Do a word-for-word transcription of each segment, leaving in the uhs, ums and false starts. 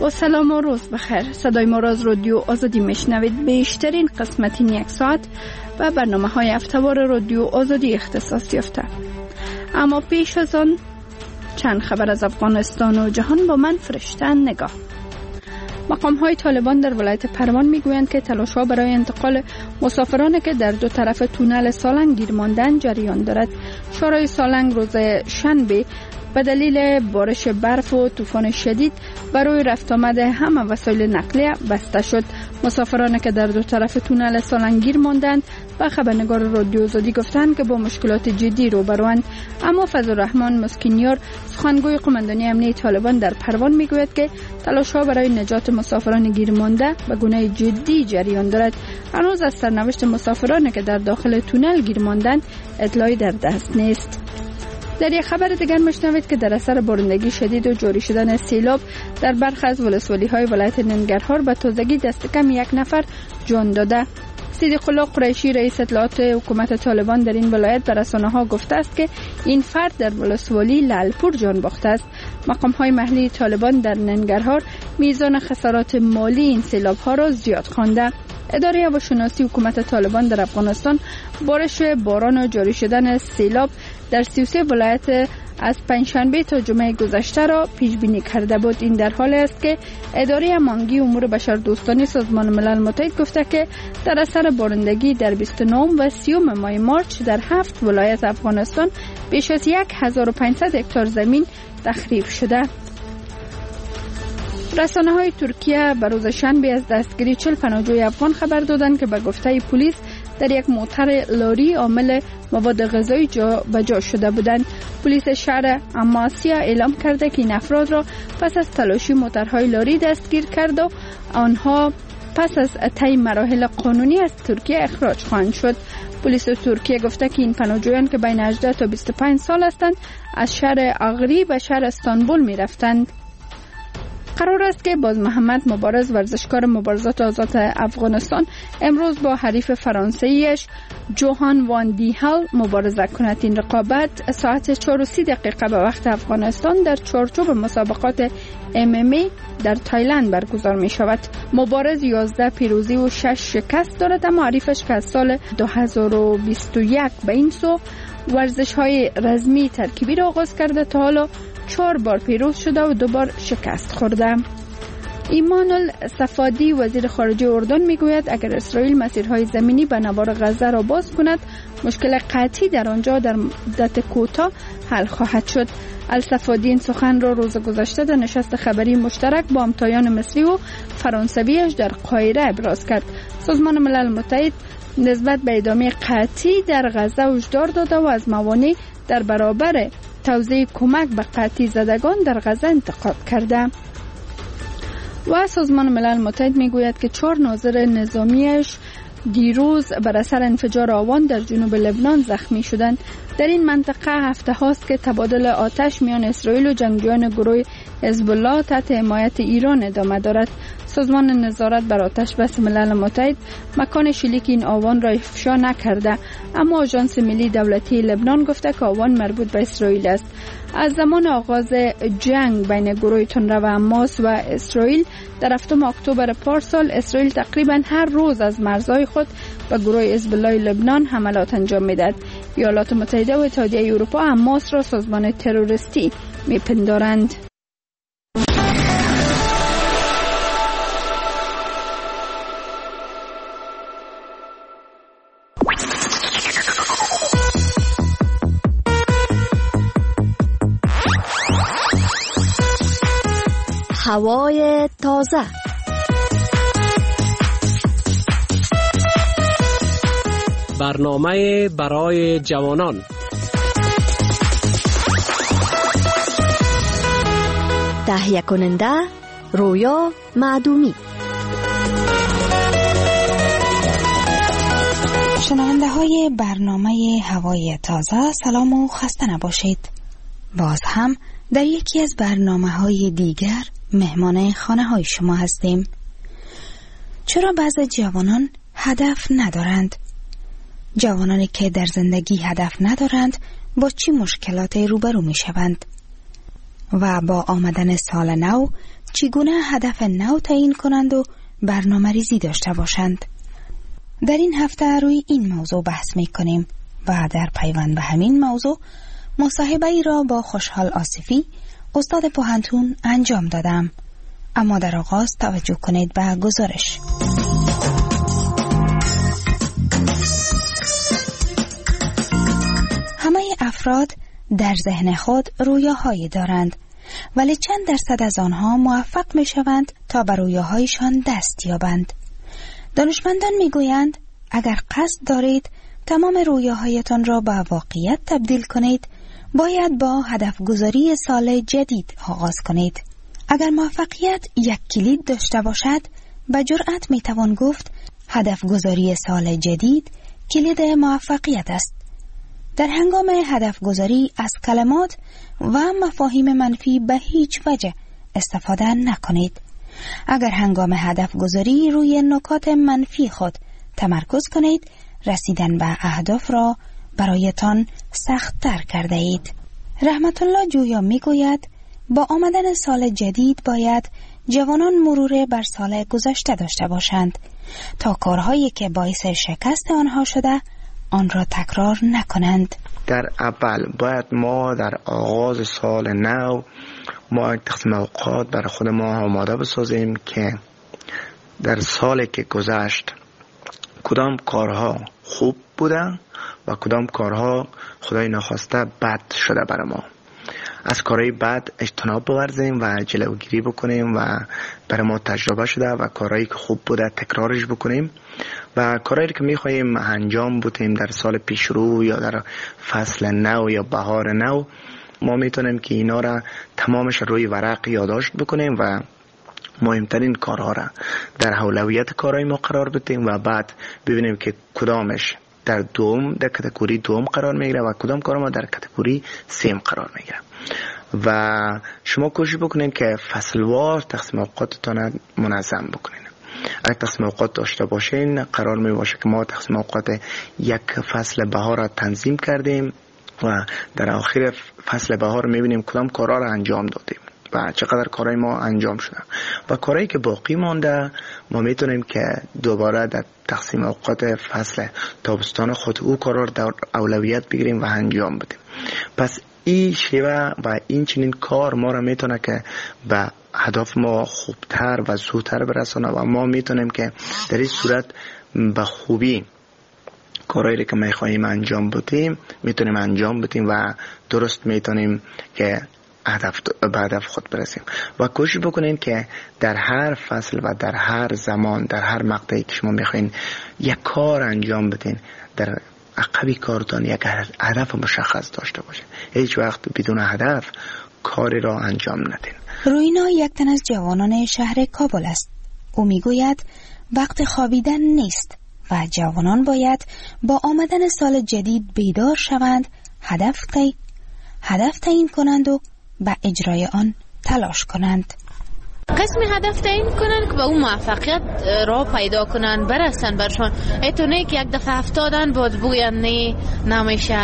با سلام و روز بخیر. صدای ما را از رادیو آزادی میشنوید. بیشترین قسمت این یک ساعت و برنامه های هفته‌وار رادیو آزادی اختصاص یافته. اما پیش از آن چند خبر از افغانستان و جهان با من فرشته نگاه. مقام های طالبان در ولایت پروان میگویند که تلاش ها برای انتقال مسافرانی که در دو طرف تونل سالنگ گیر ماندند جریان دارد. شورای سالنگ روز شنبه به دلیل بارش برف و طوفان شدید برای رفت آمد همه وسایل نقلیه بسته شد. مسافرانی که در دو طرف تونل سالنگ گیر ماندند به خبرنگار رادیو آزادی گفتند که با مشکلات جدی روبروند. اما فضل‌الرحمن مسکینیار سخنگوی قماندانی امنیه طالبان در پروان میگوید که تلاش ها برای نجات مسافران گیر مانده به گونه جدی جریان دارد. هنوز از سرنوشت مسافرانی که در داخل تونل گیر ماندند اطلاعی در دست نیست. در یک خبر دیگر میشنوید که در اثر بارندگی شدید و جاری شدن سیلاب در برخی از ولسوالی‌های ولایت ننگرهار به تازگی دست کم یک نفر جان داده. صدیق الله قریشی رئیس اطلاعات حکومت طالبان در این ولایت به رسانه‌ها گفته است که این فرد در ولسوالی لعلپور جان باخته است. مقام‌های محلی طالبان در ننگرهار میزان خسارات مالی این سیلاب‌ها را زیاد خوانده. اداره هواشناسی حکومت طالبان در افغانستان بارش باران و جاری شدن سیلاب در سی و سه ولایت از پنجشنبه تا جمعه گذشته را پیش بینی کرده بود. این در حالی است که اداره امانگی امور بشردوستانه سازمان ملل متحد گفته که در اثر بارندگی در بیست و نه و سی ماه مارچ در هفت ولایت افغانستان بیش از هزار و پانصد هکتار زمین تخریب شده. رسانه های ترکیه به روز شنبه از دستگیری چهل پناهجوی افغان خبر دادند که به گفته پلیس در یک موتر لاری حامل مواد غذایی جا به جا شده بودند. پلیس شهر اماسیا اعلام کرده که این افراد را پس از تلاشی موترهای لاری دستگیر کرد و آنها پس از طی مراحل قانونی از ترکیه اخراج خواهند شد. پلیس ترکیه گفته که این پناهجویان که بین هجده تا بیست و پنج سال هستند از شهر اغری به شهر استانبول می رفتند. قرار است که باز محمد مبارز ورزشکار مبارزات آزاد افغانستان امروز با حریف فرانسویش جوهان وان دیهل مبارزه کند. این رقابت ساعت چهار و سی دقیقه به وقت افغانستان در چارچوب مسابقات ام ام ای در تایلند برگزار می شود. مبارز یازده پیروزی و شش شکست دارد، اما حریفش که از سال دو هزار و بیست و یک به این سو ورزش های رزمی ترکیبی را آغاز کرده تا حالا چهار بار پیروز شده و دو بار شکست خورده. ایمان الصفادی وزیر خارجه اردن میگوید اگر اسرائیل مسیرهای زمینی به نوار غزه را باز کند مشکل قطعی در آنجا در مدت کوتاه حل خواهد شد. الصفادی این سخن را روز گذشته در نشست خبری مشترک با همتایان مصری و فرانسویش در قاهره ابراز کرد. سازمان ملل متحد نسبت به ادامه قطعی در غزه هشدار داده و از موانع در برابر توزیع کمک به قطعی زدگان در غزه انتقاد کرده. و سازمان ملل متحد میگوید که چهار ناظر نظامیش دیروز بر اثر انفجار آوان در جنوب لبنان زخمی شدند. در این منطقه هفته هاست که تبادل آتش میان اسرائیل و جنگجویان گروه حزب الله تحت حمایت ایران ادامه دارد. سازمان نظارت بر آتش بس ملل متحد مکان شلیک این آوان را افشا نکرده، اما آژانس ملی دولتی لبنان گفته که آوان مربوط به اسرائیل است. از زمان آغاز جنگ بین گروه تندرو حماس و اسرائیل در هفتم اکتبر پارسال، اسرائیل تقریبا هر روز از مرزهای خود به گروه حزب الله لبنان حملات انجام میدهد. ایالات متحده و اتحادیه اروپا حماس را سازمان تروریستی میپندارند. هوای تازه. برنامه برای جوانان. تهیه کننده رویا معدومی. شنونده های برنامه هوای تازه، سلام و خسته نباشید. باز هم در یکی از برنامه های دیگر مهمان خانه های شما هستیم. چرا بعضی جوانان هدف ندارند؟ جوانانی که در زندگی هدف ندارند با چی مشکلات روبرو می شوند؟ و با آمدن سال نو چگونه هدف نو تعیین کنند و برنامه ریزی داشته باشند. در این هفته روی این موضوع بحث می کنیم و در پیوند به همین موضوع مصاحبه ای را با خوشحال آصفی استاد پوهنتون انجام دادم. اما در آغاز توجه کنید به گزارش. همه افراد در ذهن خود رویاهایی دارند، ولی چند درصد از آنها موفق می شوند تا به رویاهایشان دست یابند. دانشمندان می گویند اگر قصد دارید تمام رویاهایتان را به واقعیت تبدیل کنید، باید با هدف گذاری سال جدید آغاز کنید. اگر موفقیت یک کلید داشته باشد، به جرأت می توان گفت هدف گذاری سال جدید کلید موفقیت است. در هنگام هدف گذاری از کلمات و مفاهیم منفی به هیچ وجه استفاده نکنید. اگر هنگام هدف گذاری روی نکات منفی خود تمرکز کنید، رسیدن به اهداف را برایتان سخت تر کرده اید. رحمت الله جویا می گوید با آمدن سال جدید باید جوانان مرور بر سال گذشته داشته باشند تا کارهایی که باعث شکست آنها شده آن را تکرار نکنند. در اول باید ما در آغاز سال نو ما یک تقسیم اوقات برای خود ما آماده بسازیم که در سالی که گذشت کدام کارها خوب بوده و کدام کارها خدای نخواسته بد شده برای ما. از کارهای بد اجتناب بورزیم و جلوگیری بکنیم و برای ما تجربه شده و کارهایی که خوب بوده تکرارش بکنیم و کارهایی که میخواییم انجام بدیم در سال پیش رو یا در فصل نو یا بهار نو، ما میتونیم که اینا را تمامش روی ورق یادداشت بکنیم و مهمترین کارها را در اولویت کارهای ما قرار بدیم و بعد ببینیم که کدامش در دوم در کاتگوری دوم قرار میگیره و کدام کار ما در کاتگوری سیم قرار میگیره. و شما کوشش بکنین که فصلوار تقسیم اوقاتتان منظم بکنین. اگه تقسیم اوقات داشته باشین قرار می باشه که ما تقسیم اوقات یک فصل بهار را تنظیم کردیم و در آخر فصل بهار میبینیم کدام کارها را انجام دادیم و چقدر کارهای ما انجام شده و کارهایی که باقی مانده ما میتونیم که دوباره در تقسیم اوقات فصل تابستان خود او کارها را در اولویت بگیریم و انجام بدیم. پس این شیوه و این چنین کار ما را میتونه که به هدف ما خوبتر و زودتر برسانه و ما میتونیم که در این صورت به خوبی کارهایی که میخواییم انجام بدیم میتونیم انجام بدیم و درست میتونیم که هدف به هدف خود برسیم. و کوشش بکنین که در هر فصل و در هر زمان در هر مقطعی که شما میخواین یک کار انجام بدین در عقبی کارتان یک هدف مشخص داشته باشه. هیچ وقت بدون هدف کاری را انجام ندین. روینا یک تن از جوانان شهر کابل است. او میگوید وقت خوابیدن نیست و جوانان باید با آمدن سال جدید بیدار شوند، هدف تعیین هدف تعیین کنند و به اجرای آن تلاش کنند. قسمی هدف تعیین کنن که به اون موفقیت را پیدا کنن برسن برشان. ایتونه که یک دفعه افتادن باید بگوین نه نمیشه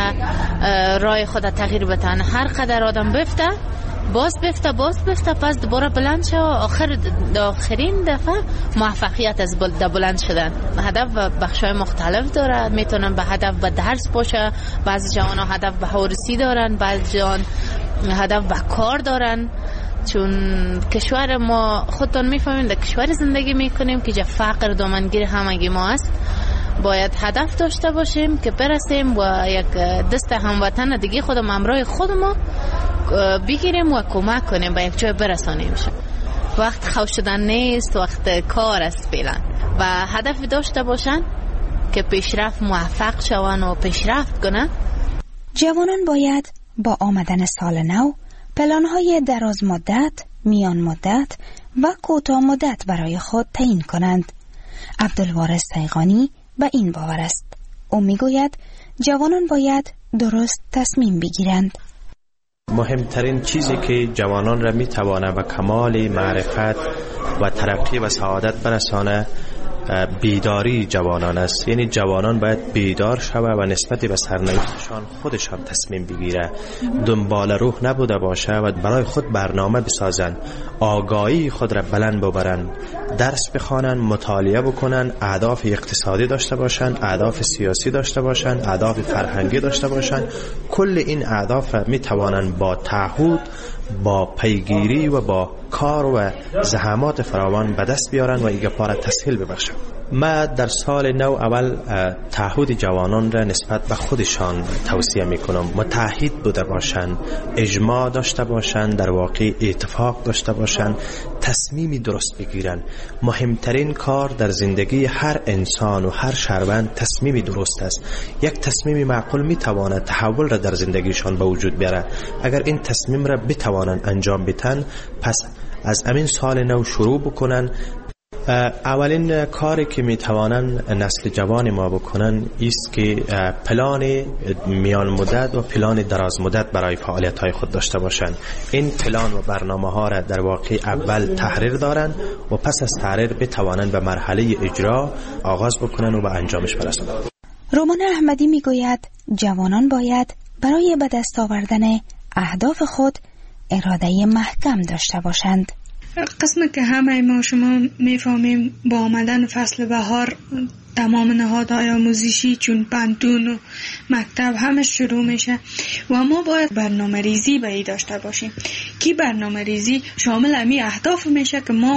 رای خود تغییر بدن. هر قدر آدم بفته باز بفته باز بفته پس دوباره بلند شه و آخر آخرین دفعه موفقیت از بلند شدن. هدف و بخشای مختلف داره. میتونن به هدف به درس باشه، بعضی جوان ها هدف به هورسی دارن، بعضی جوان هدف به کار دارن. چون کشور ما خودتون میفهمین در کشور زندگی میکنیم که جا فقر دامنگیر همگی ما است. باید هدف داشته باشیم که برسیم و یک دست هموطن دیگه خودم همراه خودمو بگیریم و کمک کنیم به یک جای برسانیم. وقت خوش شدن نیست، وقت کار است فعلا و هدف داشته باشن که پیشرفت موفق شون و پیشرفت کنن. جوانان باید با آمدن سال نو پلان‌های دراز مدت، میان مدت و کوتاه مدت برای خود تعیین کنند. عبدالوارث سیغانی به این باور است. او میگوید جوانان باید درست تصمیم بگیرند. مهمترین چیزی که جوانان را میتوانه به کمال معرفت و ترقی و سعادت برسانه بیداری جوانان است. یعنی جوانان باید بیدار شوه و نسبت به سرنوشتشان خودش هم تصمیم بگیره، دنبال روح نبوده باشه و برای خود برنامه بسازن، آگاهی خود را بلند ببرن، درس بخوانن، مطالعه بکنن، اهداف اقتصادی داشته باشن، اهداف سیاسی داشته باشن، اهداف فرهنگی داشته باشن. کل این اهداف می توانند با تعهد، با پیگیری و با کار و زحمات فراوان به دست بیارن و ایگه پاره تسهیل ببخشن. ما در سال نو اول تعهد جوانان را نسبت به خودشان توصیه میکنم. متحد بوده باشند، اجماع داشته باشند، در واقع اتفاق داشته باشند، تصمیمی درست بگیرن. مهمترین کار در زندگی هر انسان و هر شهروند تصمیمی درست است. یک تصمیم معقول میتواند تحول را در زندگیشان به وجود بیاره. اگر این تصمیم را بتوانند انجام بدن، پس از همین سال نو شروع بکنن. اولین کاری که میتوانن نسل جوان ما بکنن است که پلان میان مدت و پلان دراز مدت برای فعالیت های خود داشته باشند. این پلان و برنامه ها را در واقع اول تحریر دارن و پس از تحریر بتوانند به مرحله اجرا آغاز بکنن و به انجامش برسونن. رومان احمدی میگوید جوانان باید برای به دست آوردن اهداف خود اراده محکم داشته باشند. قسم که همه ما شما میفهمیم با آمدن فصل بهار تمام نهادهای آموزشی چون پانتون و مکتب همه شروع میشه و ما باید برنامه ریزی به ای داشته باشیم. کی برنامه ریزی شامل امی اهداف میشه که ما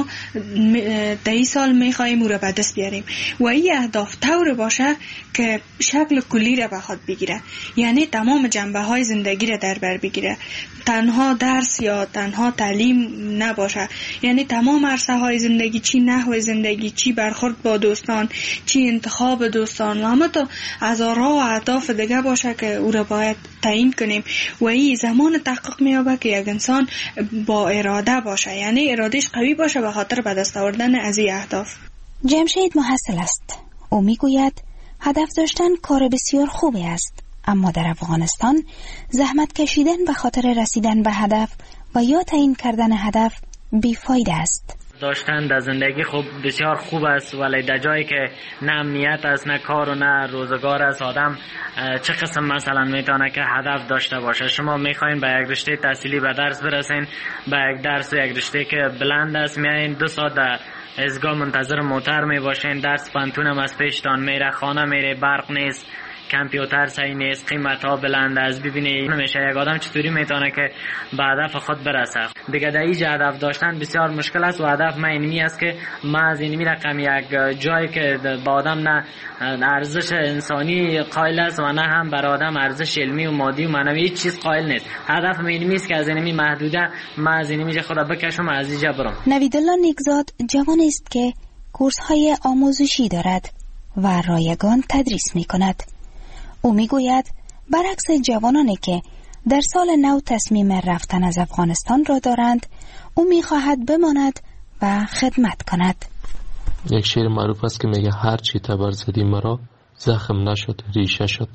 در این سال میخواییم او را به دست بیاریم و این اهداف طور باشه که شکل کلی را به خود بگیره، یعنی تمام جنبه های زندگی را در بر بگیره، تنها درس یا تنها تعلیم نباشه، یعنی تمام عرصه های زندگی، چی نحو زندگی، چی برخورد با دوستان، چی انتخاب دوستان و همه تا هزارها و اهداف دیگه باشه که او را باید تعیین کنیم و این زمان تحقق میابه که یک انسان با اراده باشه، یعنی ارادهش قوی باشه به خاطر به دست آوردن از این اهداف. جمشید محصل است. او میگوید هدف داشتن کار بسیار خوبی است، اما در افغانستان زحمت کشیدن به خاطر رسیدن به هدف و یا تعیین کردن هدف بیفایده است. داشتن در زندگی خوب بسیار خوب است، ولی در جایی که نه امنیت است، نه کار و نه روزگار است، آدم چه قسم مثلا میتونه که هدف داشته باشه؟ شما میخواین به یک رشته تحصیلی به درس برسین، به یک درس یک رشته که بلند است میایین، دو ساعت در ایستگاه منتظر موتر میباشین، درس پانتون هم از پیشتان میره، خانه میره، برق نیست، کامپیوتر صحیح نیست، قیمت ها بلند است. ببینید نمیشه یک آدم چطوری میتونه که به هدف خود برسه. دیگه در اینجا هدف داشتن بسیار مشکل است و هدف من اینمی است که ما از اینمی رقم یک جایی که با آدم نه ارزش انسانی قائل است و نه هم بر آدم ارزش علمی و مادی و معنوی هیچ چیز قائل نیست. هدف من اینمی است که از اینمی محدوده ما از اینمی خدا بکشم از اینجا برم. نویدالله نیکزاد جوان است که کورس های آموزشی دارد و رایگان تدریس می کند. او میگوید برعکس جوانانی که در سال نو تصمیم رفتن از افغانستان را دارند، او میخواهد بماند و خدمت کند. یک شعر معروف است که میگه هر چی تبر زدی مرا زخم نشد ریشه شد.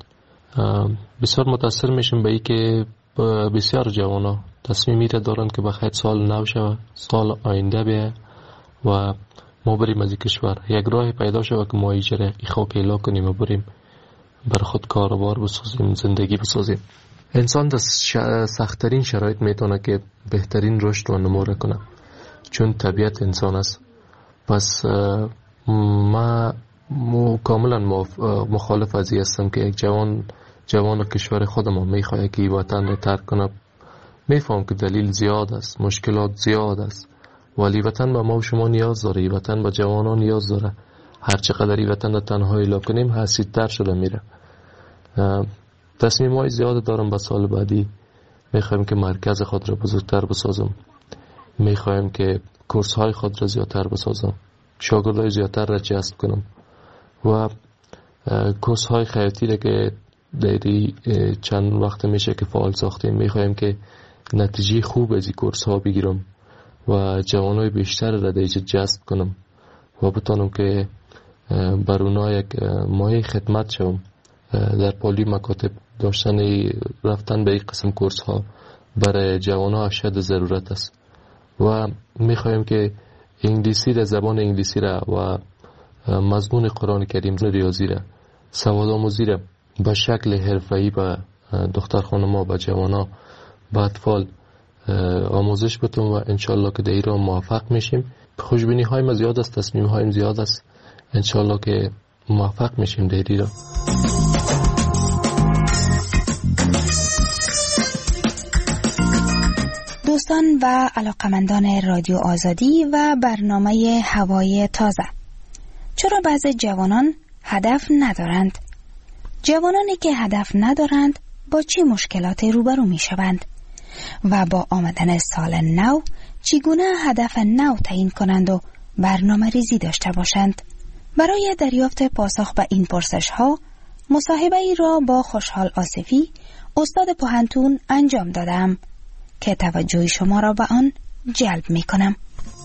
بسیار متاثر میشم به این که بسیار جوانا تصمیمی را دارند که بخیر سال نو شود، سال آینده بیه و ما بریم از این کشور، یک راه پیدا شود که ما ایجره ای خاک اعلا کنیم و بریم بر خود کاروبار بسازیم، زندگی بسازیم. انسان در سخت‌ترین شرایط میتونه که بهترین رشد و نمو کنه، چون طبیعت انسان است. پس ما کاملا مخالف از این هستم که یک جوان جوان کشور خودمان میخواد که وطن را ترک کنه. میفهم که دلیل زیاد است، مشکلات زیاد است، ولی وطن به ما و شما نیاز داره، وطن به جوانان نیاز داره. هر چقدر این وطن را تنها اعلا کنیم حسیدتر شده میره. تصمیم های زیاد دارم به سال بعدی. میخوایم که مرکز خود را بزرگتر بسازم، میخوایم که کورس های خود را زیادتر بسازم، شاگردای زیادتر را جذب کنم و کورس های خیاطی را که دیری چند وقت میشه که فعال ساختیم، میخوایم که نتیجه خوب از این کورس ها بگیرم و جوانای بیشتر را دیجا جذب کنم و بتانم که بر اونا یک مایه خدمت شوم. در پالی مکاتب داشتن رفتن به این قسم کورس ها برای جوان ها اشد ضرورت است و میخوایم که انگلیسی را، زبان انگلیسی را و مضمون قرآن کریم ریاضی را، سواد آموزی را به شکل حرفه‌ای به دختر خانم‌ها، به جوان‌ها، به اطفال آموزش بتون و انشالله که در ایران موفق میشیم. خوشبینی های ما زیاد است، تصمیم هایم زیاد است، انشالله که موفق میشیم در ایران. دوستان و علاقمندان رادیو آزادی و برنامه هوای تازه، چرا بعضی جوانان هدف ندارند؟ جوانانی که هدف ندارند با چه مشکلاتی روبرو می شوند؟ و با آمدن سال نو چگونه هدف نو تعیین کنند و برنامه ریزی داشته باشند؟ برای دریافت پاسخ به این پرسش ها مصاحبه ای را با خوشحال آصفی، استاد پوهنتون انجام دادم که توجه شما را به آن جلب می کنم.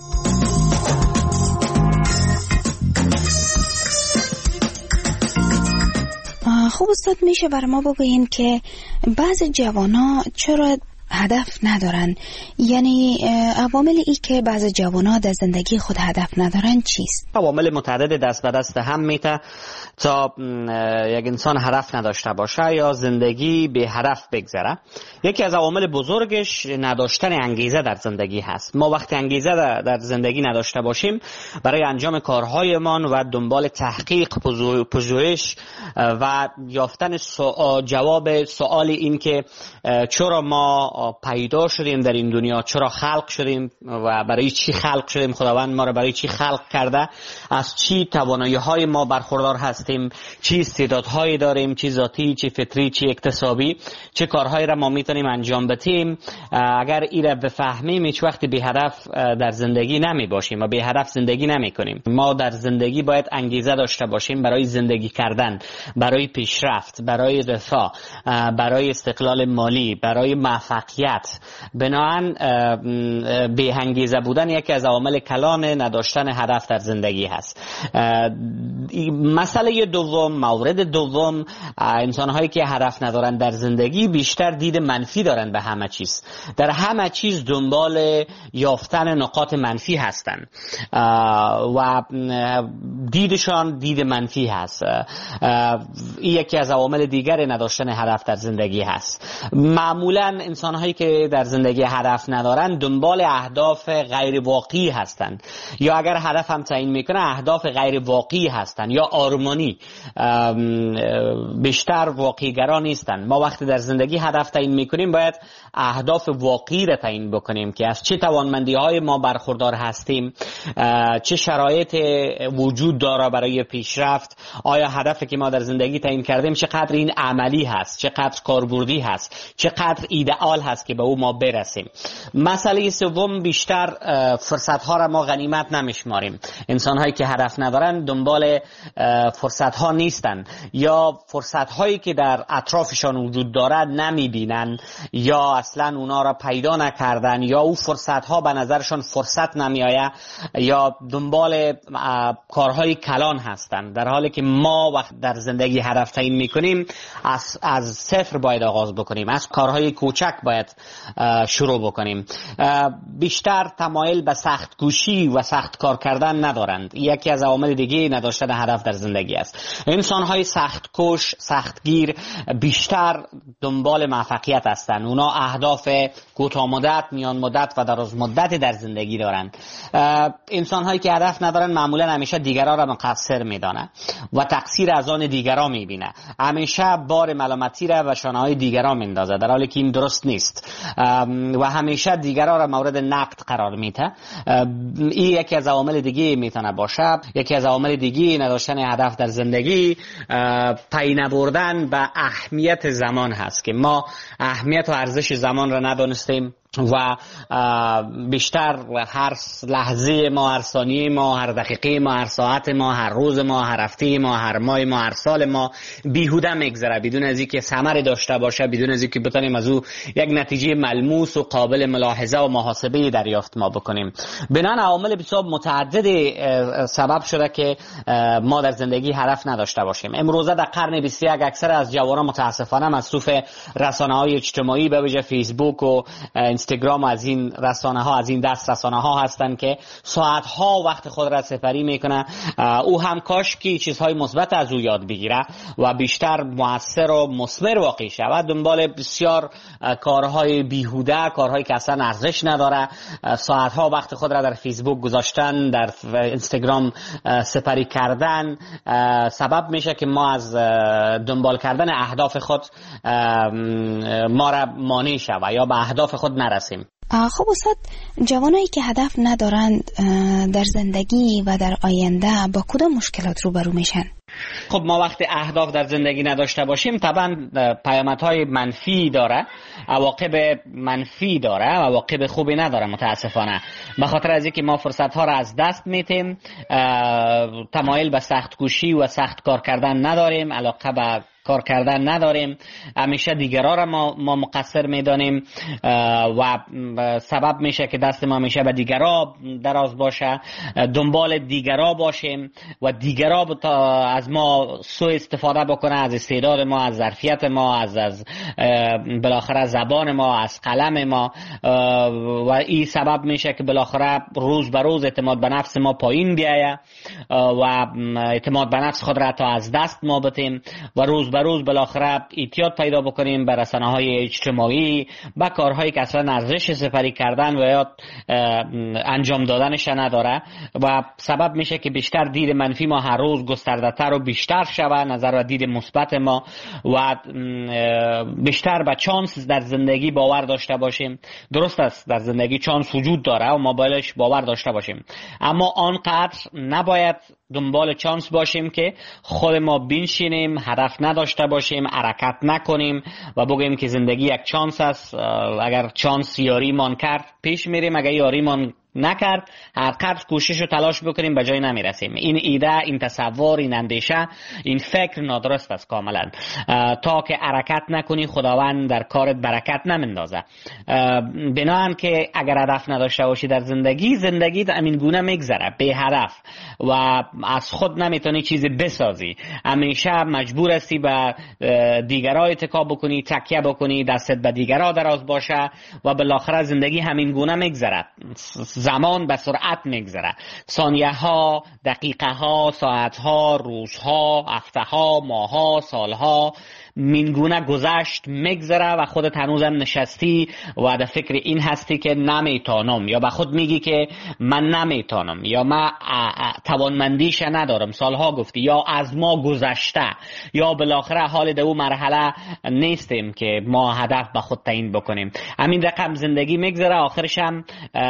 خوب استاد، میشه بر ما بگوین که بعض جوانا چرا هدف ندارن؟ یعنی عوامل ای که بعض جوانا در زندگی خود هدف ندارن چیست؟ عوامل متعدد دست به دست هم میته تا یک انسان هدف نداشته باشه یا زندگی به هدف بگذره. یکی از عوامل بزرگش نداشتن انگیزه در زندگی هست. ما وقتی انگیزه در زندگی نداشته باشیم برای انجام کارهایمان و دنبال تحقیق، پژوهش و یافتن جواب سوال این که چرا ما پیدا شدیم در این دنیا، چرا خلق شدیم و برای چی خلق شدیم، خداوند ما را برای چی خلق کرده، از چی توانایی های ما برخوردار هستیم، چی استعدادهایی داریم، چی ذاتی، چی فطری، چی اکتسابی، چه کارهایی را ما میتونیم انجام بدیم. اگر این را بفهمیم هیچ وقت به هدف در زندگی نمی باشیم و به هدف زندگی نمی کنیم. ما در زندگی باید انگیزه داشته باشیم برای زندگی کردن، برای پیشرفت، برای رفاه، برای استقلال مالی، برای موفقیت. بنابراین به انگیزه بودن یکی از عوامل کلان نداشتن هدف در زندگی هست. مسئله دوم، مورد دوم، انسان‌هایی که هدف ندارن در زندگی بیشتر دید منفی دارن به همه چیز. در همه چیز دنبال یافتن نقاط منفی هستن و دیدشان دید منفی هست. این یکی از عوامل دیگر نداشتن هدف در زندگی هست. معمولاً انسان‌هایی که در زندگی هدف ندارن دنبال اهداف غیر واقعی هستند، یا اگر هدف هم تعیین میکنه اهداف غیر واقعی هستند یا آرمانی، بیشتر واقعی‌گرا نیستند. ما وقتی در زندگی هدف تعیین میکنیم باید اهداف واقعی را تعیین بکنیم که از چه توانمندی‌های ما برخوردار هستیم، چه شرایط وجود داره برای پیشرفت، آیا هدفی که ما در زندگی تعیین کردیم چقدر این عملی هست، چقدر کاربردی هست، چقدر ایدئال هست که به او ما برسیم. مسئله سوم، بیشتر فرصت ها را ما غنیمت نمیشماریم. انسان هایی که هدف ندارن دنبال فرصت ها نیستن یا فرصت هایی که در اطرافشان وجود دارد نمیبینن یا اصلا اونا را پیدا نکردن یا او فرصت ها به نظرشان فرصت نمیآید یا دنبال کارهای کلان هستن، در حالی که ما وقت در زندگی هدف تعیین میکنیم از از صفر باید آغاز بکنیم، از کارهای کوچک باید شروع بکنیم. بیشتر تمایل به سخت کوشی و سخت کار کردن ندارند. یکی از عوامل دیگه نداشتن هدف در زندگی است. انسان های سخت کوش، سختگیر بیشتر دنبال موفقیت هستند. اونا اهداف کوتاه مدت، میان مدت و دراز مدت در زندگی دارند. انسان هایی که هدف ندارن معمولا همیشه دیگران را مقصر میدانند و تقصیر از آن دیگران میبینه. همیشه بار ملامتی را به شانه های دیگران میندازه، در حالی که این درست نیست و همیشه دیگران را مورد نقد قرار میده. این یکی از عوامل دیگه میتونه باشه. یکی از عوامل دیگه نداشتن هدف در زندگی پی نبردن به اهمیت زمان هست که ما اهمیت و ارزش زمان را ندانستیم و بیشتر هر لحظه ما، هر ثانیه ما، هر دقیقه ما، هر ساعت ما، هر روز ما، هر هفته ما، هر ماه ما، هر سال ما بیهوده میگذره بدون از اینکه ثمری داشته باشه، بدون از اینکه بتونیم از او یک نتیجه ملموس و قابل ملاحظه و محاسبه دریافت ما بکنیم. بنابراین عوامل بسیار متعدد سبب شده که ما در زندگی هدف نداشته باشیم. امروزه در قرن بیست و یک اکثر از جوانان متاسفانه مصروف رسانه‌های اجتماعی به ویژه فیسبوک و اینستاگرام، از این رسانه ها، از این دست رسانه ها هستند که ساعت ها وقت خود را سپری میکنه. او هم کاش که چیزهای مثبت از او یاد بگیره و بیشتر مؤثر و مثمر واقع شود. دنبال بسیار کارهای بیهوده، کارهایی که اصلا ارزش نداره، ساعت ها وقت خود را در فیسبوک گذاشتن، در اینستاگرام سپری کردن سبب میشه که ما از دنبال کردن اهداف خود ما را مانع شود یا به اهداف خود نرسیم. خب استاد، جوانایی که هدف ندارند در زندگی و در آینده با کدام مشکلات روبرو میشن؟ خب ما وقتی اهداف در زندگی نداشته باشیم طبعا پیامدهای منفی داره، عواقب منفی داره، عواقب خوبی نداره متاسفانه. به خاطر از اینکه ما فرصت ها را از دست میتیم، تمایل به سخت کوشی و سخت کار کردن نداریم، علاقه به کار کردن نداریم، همیشه دیگران را ما, ما مقصر میدانیم و سبب میشه که دست ما همیشه به دیگران دراز باشه، دنبال دیگران باشیم و دیگران از ما سوء استفاده بکنه، از استعداد ما، از ظرفیت ما، از از بالاخره زبان ما، از قلم ما، و این سبب میشه که بالاخره روز به روز اعتماد به نفس ما پایین بیایه و اعتماد به نفس خود را تا از دست ما بدیم و روز به روز بالاخره اعتیاد پیدا بکنیم به رسانه‌های اجتماعی، به کارهایی که اصلا ارزش سپری کردن و یا انجام دادنش نداره و سبب میشه که بیشتر دید منفی ما هر روز گسترده‌تر و بیشتر شود، نظر و دید مثبت ما و بیشتر به چانس در زندگی باور داشته باشیم. درست است در زندگی چانس وجود داره و ما بایدش باور داشته باشیم، اما آنقدر نباید دنبال چانس باشیم که خود ما بنشینیم، هدف نداشته باشیم، حرکت نکنیم و بگیم که زندگی یک چانس است، اگر چانس یاریمان کرد پیش میریم، اگر یاریمان نکرد هر قدر کوشش و تلاش بکنیم به جای نمیرسیم. این ایده، این تصور، این اندیشه، این فکر نادرست است کاملا. تا که حرکت نکنی خداوند در کارت برکت نمیندازه. بنابراین که اگر هدف نداشته باشی در زندگی، زندگی همین گونه میگذره بی هدف و از خود نمیتونی چیزی بسازی، همیشه مجبور هستی به دیگران اتکا بکنی، تکیه بکنی، دستت به دیگران دراز باشه و بالاخره زندگی همین گونه میگذره. زمان به سرعت میگذره، ثانیه ها، دقیقه ها، ساعت ها، روز ها، هفته ها، ماه ها، سال ها مینگونه گذشت میگذره و خودت هنوزم نشستی و در فکر این هستی که نمیتونم، یا به خود میگی که من نمیتونم، یا من توانمندیش ندارم، سالها گفتی، یا از ما گذشته، یا بالاخره حال دو مرحله نیستیم که ما هدف به خود تعیین بکنیم. همین رقم زندگی میگذره، آخرش هم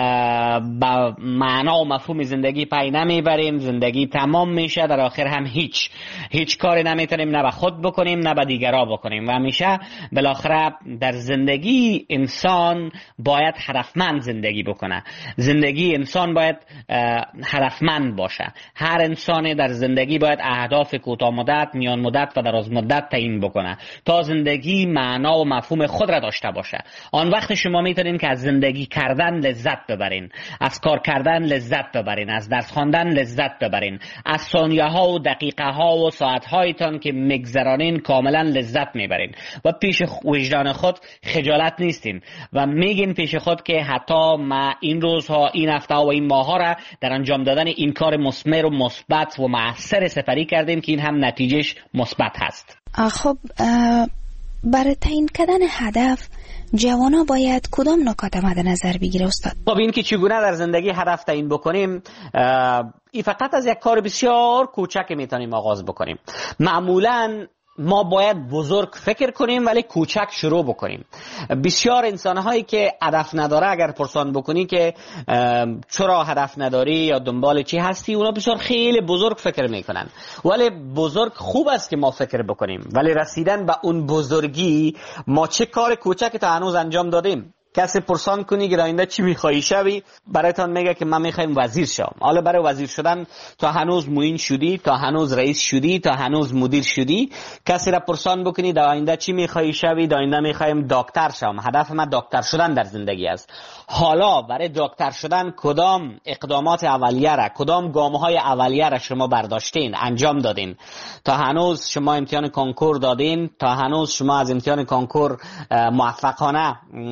با معنا و مفهوم زندگی پی نمیبریم، زندگی تمام میشه، در آخر هم هیچ هیچ کاری نمیتونیم نه به خود بکنیم نه به دیگران بکنیم و همیشه بالاخره در زندگی انسان باید هدفمند زندگی بکنه. زندگی انسان باید هدفمند باشه. هر انسان در زندگی باید اهداف کوتاه مدت، میان مدت و دراز مدت تعیین بکنه تا زندگی معنا و مفهوم خود را داشته باشه. آن وقت شما میتونین که از زندگی کردن لذت ببرین، از کار کردن لذت ببرین، از درس خواندن لذت ببرین، از ثانیه ها و دقیقه ها و ساعت هایتان که میگذرانین کاملا لذت میبرین و پیش وجدان خود خجالت نیستین و میگین پیش خود که حتی ما این روزها، این هفته و این ماه ها را در انجام دادن این کار مثمر و مثبت و مؤثر سپری کردیم که این هم نتیجهش مثبت هست. خب برای تعیین کردن هدف جوانا باید کدام نکات مد نظر بگیره استاد؟ خب این که چگونه در زندگی هدف تعیین بکنیم، این فقط از یک کار بسیار کوچک میتونیم آغاز بکنیم. معمولاً ما باید بزرگ فکر کنیم ولی کوچک شروع بکنیم. بسیار انسان‌هایی که هدف نداره اگر پرسان بکنی که چرا هدف نداری یا دنبال چی هستی، اونا بسیار خیلی بزرگ فکر میکنن. ولی بزرگ خوب است که ما فکر بکنیم، ولی رسیدن به اون بزرگی ما چه کار کوچک تا هنوز انجام دادیم. کسی پرسان کنی که آینده چی میخوایی شوی، برایتان میگه که من میخوایم وزیر شم. حالا برای وزیر شدن تا هنوز معین شدی، تا هنوز رئیس شدی، تا هنوز مدیر شدی. کسی را پرسان بکنی در آینده چی میخوایی شوی، در آینده میخوایم دکتر شم، هدف من دکتر شدن در زندگی است. حالا برای دکتر شدن کدام اقدامات اولیه را، کدام گام‌های اولیه را شما برداشتین، انجام دادین؟ تا هنوز شما امتحان کنکور دادین، تا هنوز شما از امتحان کنکور موفقانه بلا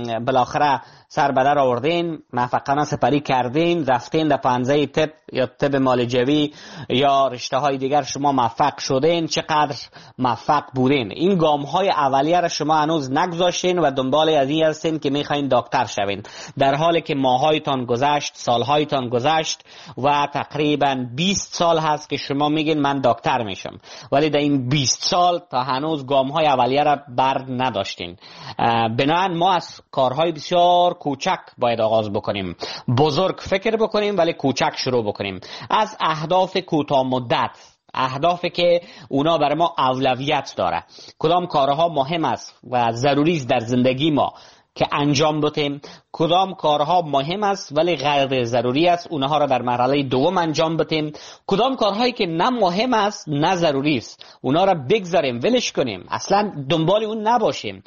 بالاخره سر به در آوردین، موفقانه سپری کردین، رفتین در پنزه طب یا طب معالجوی یا رشته های دیگر شما موفق شدین، چقدر موفق بودین. این گام های اولیه را شما هنوز نگذاشتین و دنبال از این هستین که میخواین دکتر شوین، در حالی که ماهایتان گذشت، سالهایتان گذشت و تقریبا بیست سال هست که شما میگین من دکتر میشم، ولی در این بیست سال تا هنوز گام های اولیه را بر نداشتین. بنابراین ما از کارهای بسیار کوچک باید آغاز بکنیم، بزرگ فکر بکنیم ولی کوچک شروع بکنیم. از اهداف کوتاه مدت، اهدافی که اونا برای ما اولویت داره، کدام کارها مهم است و ضروری است در زندگی ما که انجام بدیم، کدام کارها مهم است ولی غیر ضروری است اونها را در مرحله دوم انجام بدیم، کدام کارهایی که نه مهم است نه ضروری است اونها را بگذاریم، ولش کنیم، اصلا دنبال اون نباشیم.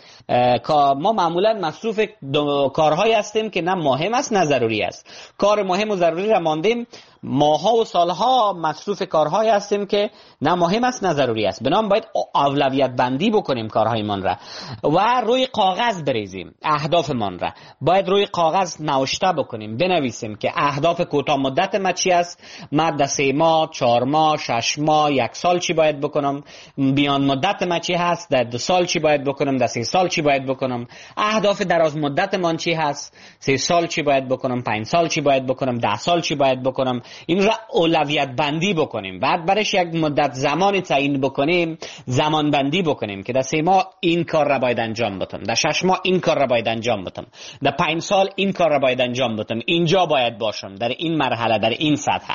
ما معمولا مصروف کارهایی هستیم که نه مهم است نه ضروری است. کار مهم و ضروری را ماندیم، ماها و سالها مصروف کارهایی هستیم که نه مهم است نه ضروری است. بنابراین باید اولویت بندی بکنیم کارهایمان را و روی کاغذ بریزیم اهدافمان را. باید روی کاغذ نوشته بکنیم، بنویسیم که اهداف کوتاه مدت ما چی است، من در سه ماه، چهار ماه، شش ماه، یک سال چی باید بکنم، میان مدت ما چی هست، در دو سال چی باید بکنم، در سه سال چی باید بکنم، اهداف دراز مدت من چی هست، سه سال چی باید بکنم، پنج سال چی باید بکنم، ده سال چی باید بکنم. این را اولویت بندی بکنیم. بعد برش یک مدت زمانی تعیین بکنیم، زمان بندی بکنیم که در سه ماه این کار را باید انجام بدم، در شش ماه این کار را باید انجام بدم، در پنج سال این کار را باید انجام بدم، اینجا باید باشم، در این مرحله، در این سطح.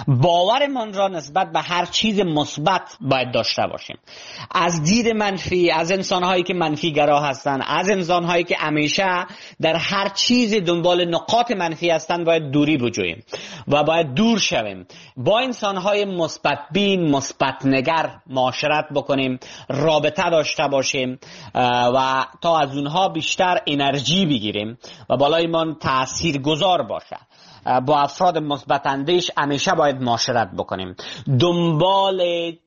باورمان را نسبت به هر چیز مثبت باید داشته باشیم. از دید منفی، از انسان‌هایی که منفی گرا هستند، از انسان‌هایی که همیشه در هر چیز دنبال نقاط منفی هستند باید دوری بجوییم و باید دور شویم. با انسان‌های مثبت بین، مثبت نگر معاشرت بکنیم، رابطه داشته باشیم و تا از اونها بیشتر انرژی بگیریم و بالایمان تأثیر گذار باشه. با افراد مثبت اندیش همیشه باید معاشرت بکنیم. دنبال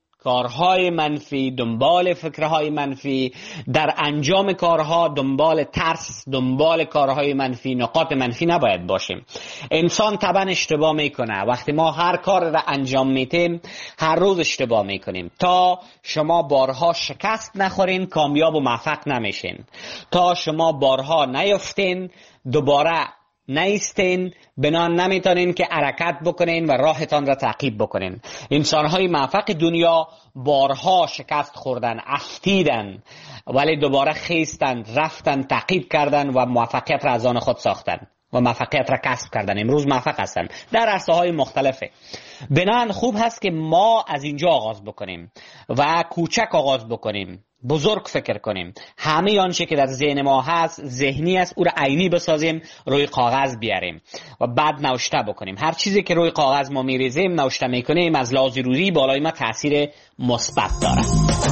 کارهای منفی، دنبال فکرهای منفی، در انجام کارها دنبال ترس، دنبال کارهای منفی، نقاط منفی نباید باشیم. انسان طبعا اشتباه میکنه. وقتی ما هر کار را انجام میتیم هر روز اشتباه میکنیم. تا شما بارها شکست نخورین کامیاب و موفق نمیشین. تا شما بارها نیفتین دوباره نیستین، بنان نمیتونین که حرکت بکنین و راهتان را تعقیب بکنین. انسانهای موفق دنیا بارها شکست خوردن، افتیدن، ولی دوباره خیستن، رفتن، تعقیب کردن و موفقیت را از آن خود ساختن و موفقیت را کسب کردن. امروز موفق هستن در عرصه‌های مختلفه. بنان خوب هست که ما از اینجا آغاز بکنیم و کوچک آغاز بکنیم، بزرگ فکر کنیم. همه آنچه که در ذهن ما هست ذهنی است، او را عینی بسازیم، روی کاغذ بیاریم و بعد نوشته بکنیم. هر چیزی که روی کاغذ ما میریزیم، نوشته میکنیم، از لحاظ روحی بالای ما تاثیر مثبت داره.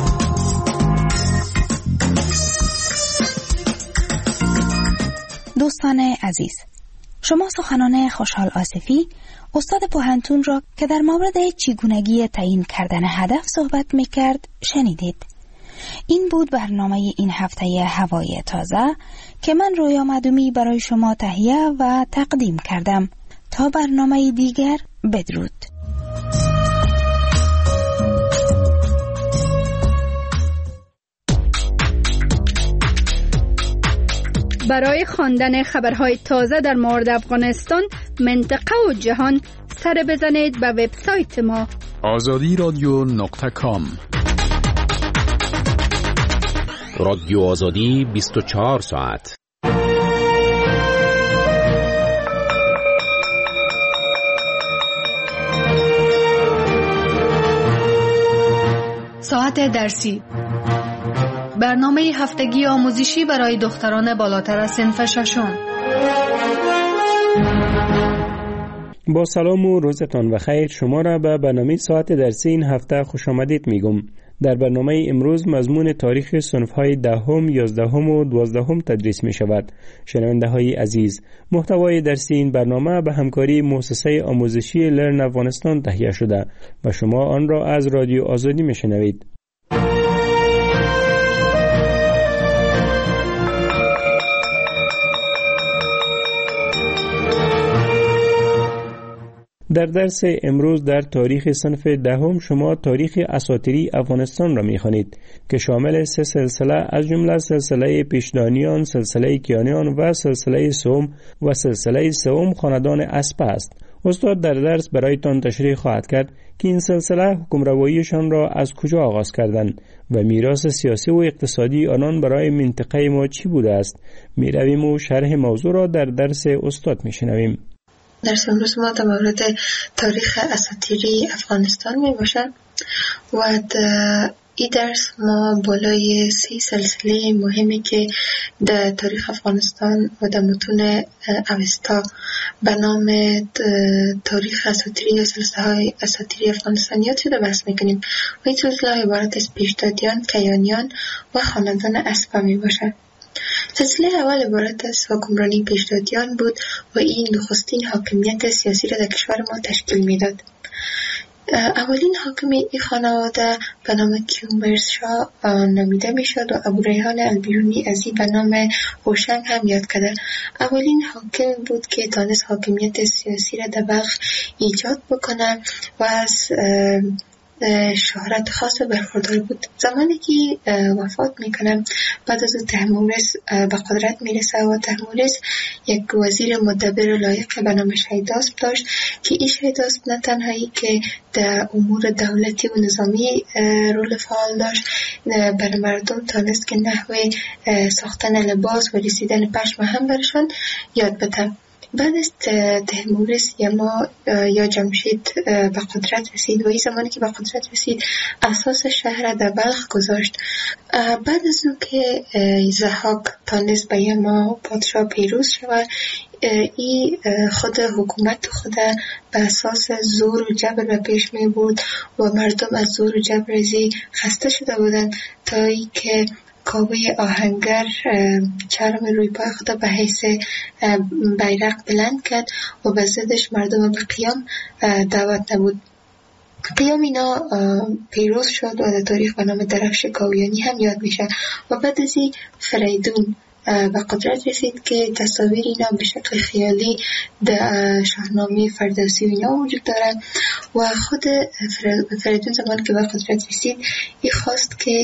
دوستان عزیز، شما سخنان خوشحال آصفی، استاد پوهنتون را که در مورد چگونگی تعیین کردن هدف صحبت میکرد شنیدید. این بود برنامه این هفته هوای تازه که من رویا معدومی برای شما تهیه و تقدیم کردم. تا برنامه دیگر، بدرود. برای خواندن خبرهای تازه در مورد افغانستان، منطقه و جهان، سر بزنید به وبسایت ما آزادی رادیو نقطه کام. رادیو آزادی بیست و چهار ساعت. ساعت درسی، برنامه هفتگی آموزشی برای دختران بالاتر از صنف ششم. با سلام و روزتان بخیر. شما را به برنامه ساعت درسی این هفته خوش آمدید میگم. در برنامه امروز مضمون تاریخ صنف‌های دهم، یازدهم و دوازدهم تدریس می شود. شنونده های عزیز، محتوای درسی این برنامه به همکاری مؤسسه آموزشی لرن افغانستان تهیه شده و شما آن را از رادیو آزادی می شنوید. در درس امروز در تاریخ صنف دهم شما تاریخ اساطیری افغانستان را می‌خوانید که شامل سه سلسله از جمله سلسله پیشدانیان، سلسله کیانیان و سلسله سوم و سلسله سوم خاندان اسپه است. استاد در درس برایتان تشریح خواهد کرد که این سلسله حکمرواییشان را از کجا آغاز کردند و میراث سیاسی و اقتصادی آنان برای منطقه ما چی بوده است. میرویم و شرح موضوع را در درس استاد میشنویم. درس امروز ما در مورد تاریخ اساطیری افغانستان می باشد و در این درس ما بالای سی سلسله مهمی که در تاریخ افغانستان و در متون اوستا به نام تاریخ اساطیری یا سلسله های اساطیری افغانستان یاد شده بحث میکنیم و این سلسله های عبارت از پیشدادیان، کیانیان و خاندان اسپه می باشد. سلسله اول عبارت از حکمرانی پیشدادیان بود و این نخستین حاکمیت سیاسی را در کشور ما تشکیل میداد. اولین حاکم این خانواده به نام کیومرث نامیده میشد و ابو ریحان البیرونی از این به نام هوشنگ هم یاد کرده. اولین حاکم بود که تانست حاکمیت سیاسی را در بلخ ایجاد بکنه و از شهرت خاص برخوردار بود. زمانی که وفات میکنه بعد از تحمورس به قدرت میرسه و تحمورس یک وزیر مدبر لایق به نام شیداسپ داشت که این شیداسپ نه تنهایی که در امور دولتی و نظامی رول فعال داشت، بر مردم تانست که نحوه ساختن لباس و رسیدن پشم هم برشان یاد بده. بعد از تحمورس یا ما یا جمشید به قدرت رسید و این زمانی که به قدرت رسید اساس شهر در بلخ گذاشت. بعد از اون که ضحاک تانست به یما پادشاه پیروز شود، ای خود حکومت خود به اساس زور و جبر به پیش می بود و مردم از زور و جبر ازی خسته شده بودند تا ای که کاوه آهنگر چرم روی پای خود به حیث بیرق بلند کرد و به ضدش مردم به قیام دعوت نمود. قیام اینا پیروز شد و در تاریخ به نام درفش کاویانی هم یاد میشه و بعد از این فریدون به قدرت رسید که تصاویر اینا به شکل خیالی در شاهنامه فردوسی اینا وجود دارن و خود فریدون زمان که به قدرت رسید ای خواست که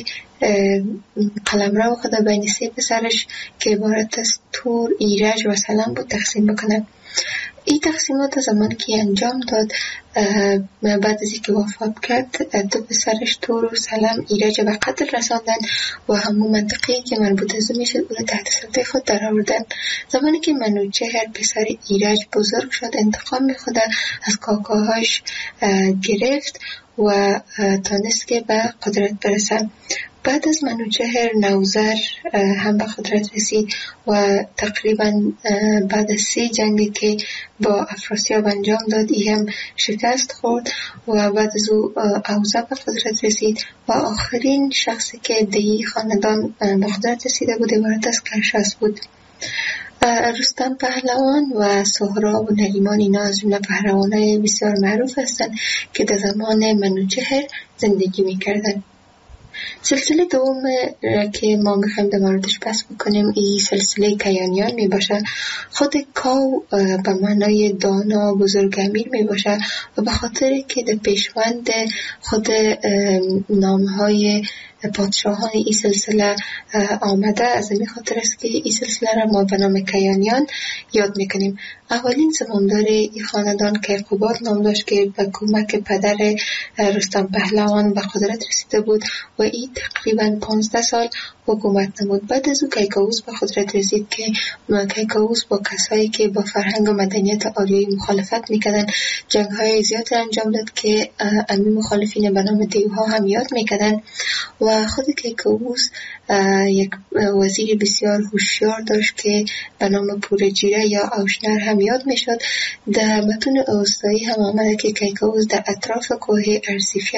قلمرو خود بین سه پسرش که عبارت از تور، ایرج و سلم بود تقسیم بکنه. این تقسیمات زمانی که انجام داد بعد از اینکه وفات کرد دو پسرش تور و سلم ایرج به قتل رساندن و همون منطقه‌ای که مربوط از میشد اون تحت سلطه خود در آوردن. زمانی که منوچهر پسر ایرج بزرگ شد انتقام خود از کاکاهاش گرفت و تانست که به قدرت برسد. بعد از منوچهر نوذر هم به قدرت رسید و تقریبا بعد از سی جنگی که با افراسیاب انجام داد ای هم شکست خورد و بعد از او اوزه به قدرت رسید و آخرین شخصی که دی خاندان به قدرت رسیده بود عبارت از کرشاس بود. رستم پهلوان و سهراب و نریمان اینا از جمله پهلوانای بسیار معروف هستند که در زمان منوچهر زندگی می‌کردند. سلسله دوم که ما میخوایم در موردش بحث بکنیم این سلسله کیانیان می باشه. خود کاو به معنای دانا بزرگ امیر می باشه و به خاطر که در پیشوند خود نامهای پادشاهان این سلسله آمده از این خاطر است که این سلسله را ما به نام کیانیان یاد میکنیم. اولین زمامدار این خاندان کیقوباد نام داشت که به کمک پدر رستم پهلوان به قدرت رسیده بود و این تقریبا پانزده سال حکومت نمود. بعد از او کیکاووس به قدرت رسید که کیکاووس با کسایی که با فرهنگ و مدنیت آریایی مخالفت میکردن جنگ های زیاد انجام داد که امی مخالفین به نام دیوها هم یاد میکردن و خود کیکاووس یک وزیر بسیار هوشیار داشت که به نام پورجیره یا آوشنر هم یاد میشد. در متون اوستایی هم آمده که کیکاووس در اطراف کوه ارسیفیا یک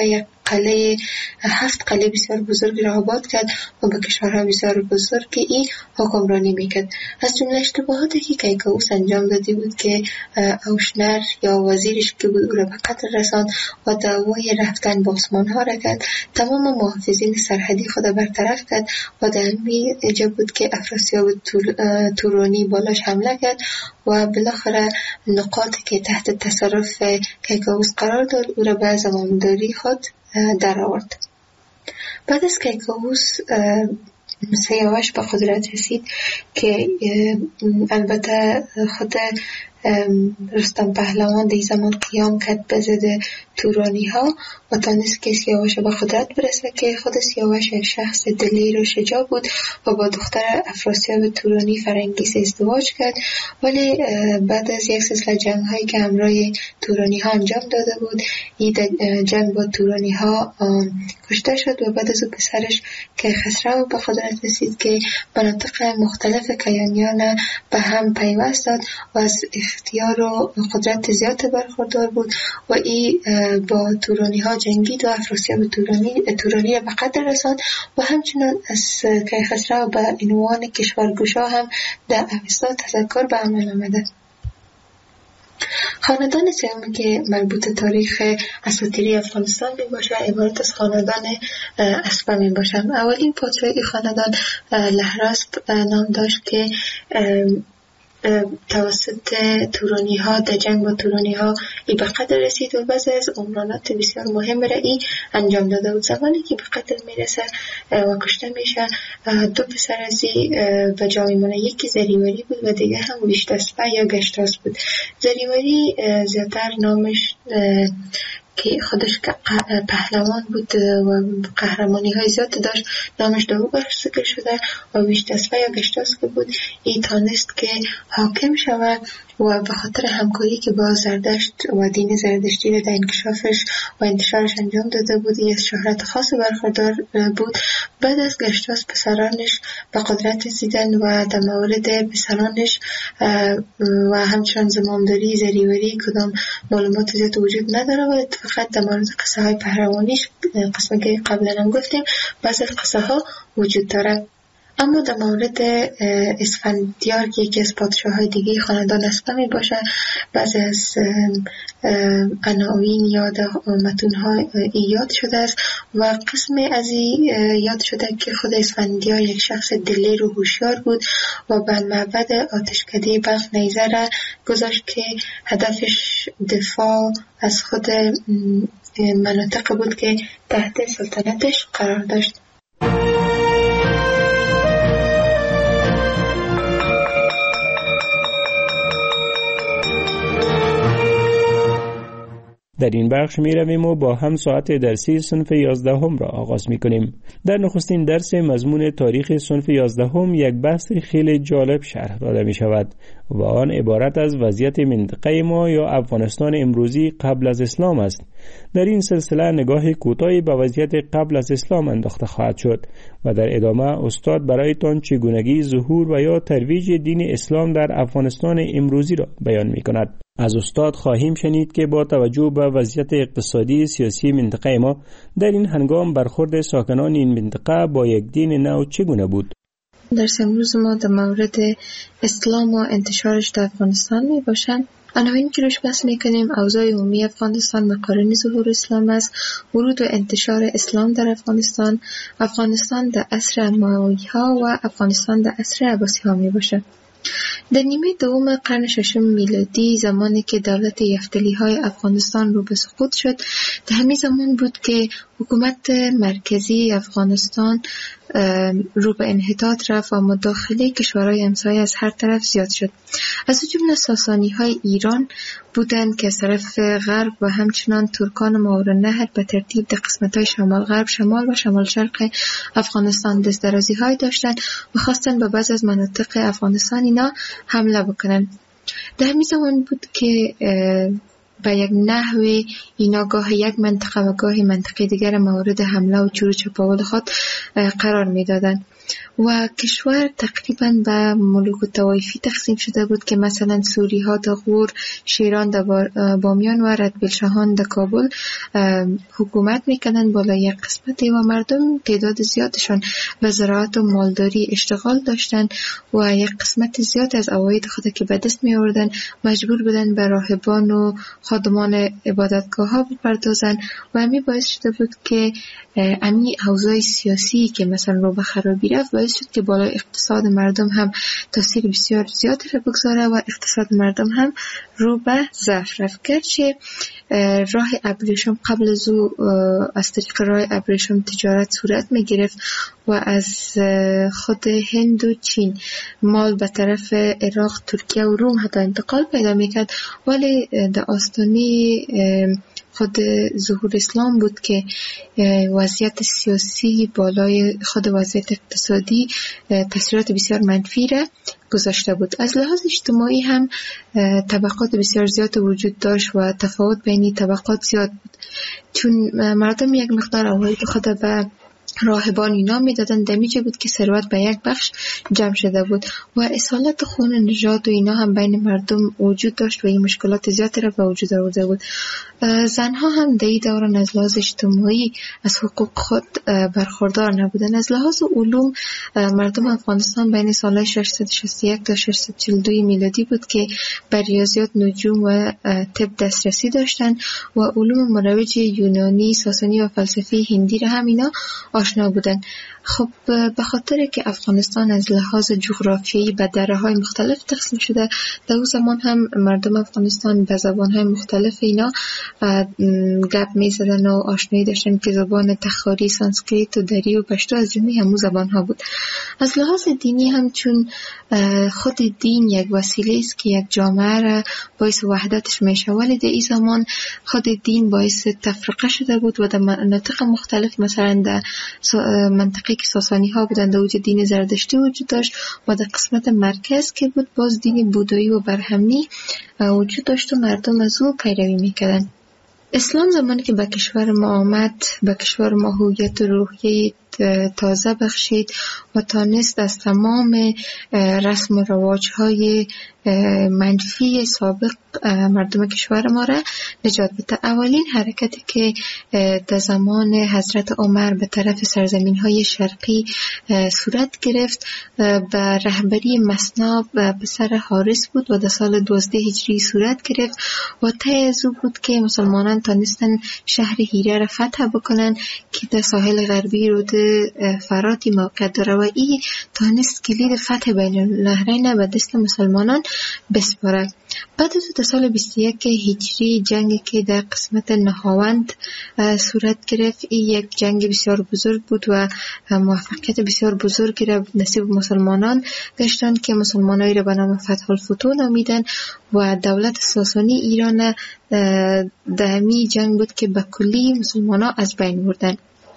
قلعه هفت قلعه بسیار بزرگ را آباد کرد و به کشورهای بسیار بزرگ این حکمرانی میکرد. از جمله اشتباهاتی که کیکاووس انجام داده بود که اوشنر یا وزیرش که بود او را به قتل رساند و دعوای رفتن به عثمان ها را کرد. تمام محافظین سرحدی خود برطرف کرد و در همین جا بود که افراسیاب تورانی بالاش حمله کرد و بالاخره نقاطی که تحت تصرف کیکاووس قرار داد او را به زمامداری خود در آورد. بعد از کیکاووس سیاوش به قدرت رسید که البته خود رستم پهلوان در زمان قیام کرد به ضد تورانی ها و تانست که سیاوش به قدرت برسه که خود سیاوش یک شخص دلیر و شجاع بود و با دختر افراسیاب تورانی فرنگیس ازدواج کرد، ولی بعد از یک سلسله جنگ هایی که همراه تورانی ها انجام داده بود این جنگ با تورانی ها کشته شد و بعد از او پسرش که خسرو به قدرت رسید که مناطق مختلف کیانیان به هم پیوست داد و از اختیار و قدرت زیاد برخوردار بود و این با تورانی ها جنگید و افراسیاب تورانی تورانی به قتل رساند و همچنان از کیخسرو به عنوان کشورگشا هم در اوستا تذکر به عمل آمده. خاندان سوم که مربوط تاریخ اساطیری افغانستان می باشه عبارت از خاندان اسپه می باشه. اولین پادشاه خاندان لهراسپ نام داشت که توسط تورانی ها در جنگ با تورانی ها ای به قتل رسید و بعضی از عمرانات بسیار مهم را ای انجام داده بود. زمانی که به قتل میرسه و کشته میشه دو پسر از ای به جا میمونه، یکی زریوری بود و دیگه هم ویشتاسپه یا گشتاس بود. زریوری زیادتر نامش که خودش پهلوان بود و قهرمانی های زیاد داشت نامش دارو برش ذکر شده و ویشتاسپه یا گشتاس که بود ای تانست که حاکم شود و به خاطر همکاری که با زردشت و دین زردشتی را در انکشافش و انتشارش انجام داده بود ای از شهرت خاص برخوردار بود. بعد از گشتاس پسرانش به قدرت رسیدن و در مورد پسرانش و همچنان زمامداری زریوری کدام معلومات زیاد وجود نداره و فقط در مورد قصه های پهلوانیش قسمه که قبلا هم گفتیم بعض از قصه ها وجود داره. اما در مورد اسفندیار که یکی از پادشاه های دیگه خاندان اسپه می باشه بعض از عناوین یا متون ها یاد شده است و قسم از این یاد شده که خود اسفندیار یک شخص دلیر و هوشیار بود و بر معبد آتشکده بلخ نیزه را گذاشت که هدفش دفاع از خود مناطق بود که تحت سلطنتش قرار داشت. در این بخش می رویم و با هم ساعت درسی صنف یازدهم را آغاز می کنیم. در نخستین درس مضمون تاریخ صنف یازدهم یک بحث خیلی جالب شرح داده می شود و آن عبارت از وضعیت منطقه ما یا افغانستان امروزی قبل از اسلام است. در این سلسله نگاه کوتاهی به وضعیت قبل از اسلام انداخته خواهد شد و در ادامه استاد برایتان چگونگی ظهور و یا ترویج دین اسلام در افغانستان امروزی را بیان می کند. از استاد خواهیم شنید که با توجه به وضعیت اقتصادی سیاسی منطقه ما در این هنگام برخورد ساکنان این منطقه با یک دین نو چگونه بود. درس امروز ما در مورد اسلام و انتشارش در افغانستان می باشند. عناوین که روش بحث میکنیم اوضاع عمومی افغانستان مقارن ظهور اسلام است، ورود و انتشار اسلام در افغانستان، افغانستان در عصر اموی ها و افغانستان در عصر عباسی ها می باشه. در نیمه دوم قرن ششم میلادی زمانی که دولت یفتلی های افغانستان رو به سقوط شد در همین زمان بود که حکومت مرکزی افغانستان رو به انحطاط رفت و مداخله کشورهای همسایه از هر طرف زیاد شد. از جمله ساسانی های ایران بودند که از طرف غرب و همچنان ترکان ماورالنهر به ترتیب در قسمت های شمال غرب، شمال و شمال شرق افغانستان دست درازی های داشتند و خواستند به بعض از مناطق افغانستان اینا حمله بکنند. در همین زمان بود که به یک نحوی اینا گاه یک منطقه و گاه منطقه دیگر مورد حمله و چور و چپاول خود قرار می دادن. و کشور تقریبا به ملوک و طوایفی تقسیم شده بود که مثلا سوری ها در غور، شیران در بامیان و ردبیلشاهان در کابل حکومت میکنن بالا یک قسمتی و مردم تعداد زیادشان به زراعت و مالداری اشتغال داشتن و یک قسمت زیاد از عواید خود که به دست می آوردن مجبور بودن به راهبان و خادمان عبادتگاه ها بپردازن و همین باعث شده بود که امی اوضاع سیاسی که مثلا رو به خرابی رفت باعث شد که بالای اقتصاد مردم هم تاثیر بسیار زیادی را بگذاره و اقتصاد مردم هم رو به ضعف رفت. گرچه راه ابریشم قبل از او از طریق راه ابریشم تجارت صورت می گرفت و از خود هند و چین مال به طرف عراق، ترکیه و روم حتی انتقال پیدا می کرد، ولی در آستانه خود ظهور اسلام بود که وضعیت سیاسی بالای خود وضعیت اقتصادی تاثیرات بسیار منفی را گذاشته بود. از لحاظ اجتماعی هم طبقات بسیار زیاد وجود داشت و تفاوت بین طبقات زیاد بود، چون مردم یک مقدار عواید خود به راهبان اینا میدادن. دمیجه بود که ثروت به یک بخش جمع شده بود و اصالت خون نژاد و اینا هم بین مردم وجود داشت و این مشکلات زیادی را به وجود آورده بود. زنها هم در این دوران از لحاظ اجتماعی از حقوق خود برخوردار نبودن. از لحاظ علوم مردم افغانستان بین سال ششصد و شصت و یک تا ششصد و چهل و دو میلادی بود که بر ریاضیات، نجوم و طب دسترسی داشتن و علوم مروج یونانی، ساسانی و فلسفه هندی را هم اینا آشنا بودن. خب به خاطر که افغانستان از لحاظ جغرافیایی به دره‌های مختلف تقسیم شده، در اون زمان هم مردم افغانستان به زبان‌های مختلف اینا گپ می‌زدن و آشنایی داشتن که زبان تخاری، سانسکریت و دری و پشتو از جمله همون زبان‌ها بود. از لحاظ دینی هم چون خود دین یک وسیله است که یک جامعه را باعث وحدتش میشه، ولی در این زمان خود دین باعث تفرقه شده بود و در مناطق مختلف مثلا در منطقه که ساسانی ها بودند در وجود دین زردشتی وجود داشت و در قسمت مرکز که بود باز دین بودایی و برهمنی وجود داشت و مردم از او پیروی میکردن. اسلام زمانی که به کشور ما آمد به کشور ما هویت و روحیه تازه بخشید و تانست از تمام رسم و رواج های منفی سابق مردم کشور ما را نجات بده. اولین حرکتی که در زمان حضرت عمر به طرف سرزمین های شرقی صورت گرفت به رهبری مثنی و پسر حارس بود و در سال دوازده هجری صورت گرفت و طی از او بود که مسلمانان تانستن شهر هیره را فتح بکنن که در ساحل غربی رود فراتی موقع داره و این تانست کلید فتح بین النهرین به دست مسلمانان بسپاره. بعد از در سال بیست و یک هجری جنگی که در قسمت نهاوند صورت گرفت، این یک جنگ بسیار بزرگ بود و موفقیت بسیار بزرگی را نصیب مسلمانان گشتند که مسلمانایی را به نام فتح الفتوح نامیدن و دولت ساسانی ایران در همین جنگ بود که به کلی مسلمانان از بین بردن.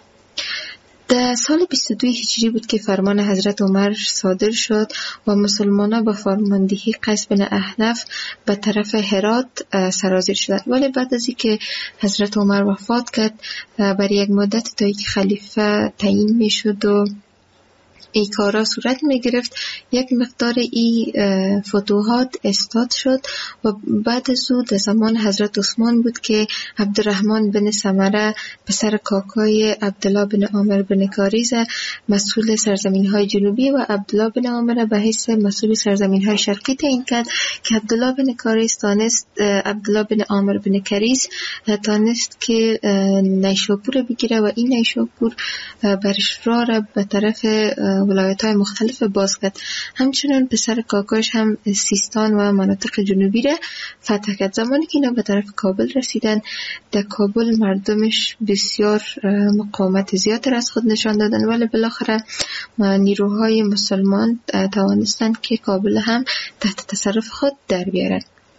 در سال بیست و دو هجری بود که فرمان حضرت عمر صادر شد و مسلمانان با فرماندهی قیس بن احنف به طرف هرات سرازیر شدند. ولی بعد از اینکه حضرت عمر وفات کرد برای یک مدت تا اینکه خلیفه تعیین می شد و ای کارا صورت می گرفت، یک مقدار ای فتوحات استاد شد و بعد از او در زمان حضرت عثمان بود که عبدالرحمن بن سمره پسر کاکای عبدالله بن عامر بن کاریز مسئول سرزمین های جنوبی و عبدالله بن عامر به حیث مسئول سرزمین های شرقی تعیین کرد که عبدالله بن کاریز تانست عبدالله بن عامر بن کاریز تانست که نیشابور بگیره و این نیشابور برش را را به طرف ولایت های مختلف باز کرد. همچنان پسر کاکاش هم سیستان و مناطق جنوبی را فتح کرد. زمانی که اینا به طرف کابل رسیدن، در کابل مردمش بسیار مقاومت زیاد را از خود نشان دادن، ولی بالاخره نیروهای مسلمان توانستند که کابل هم تحت تصرف خود در بیارن.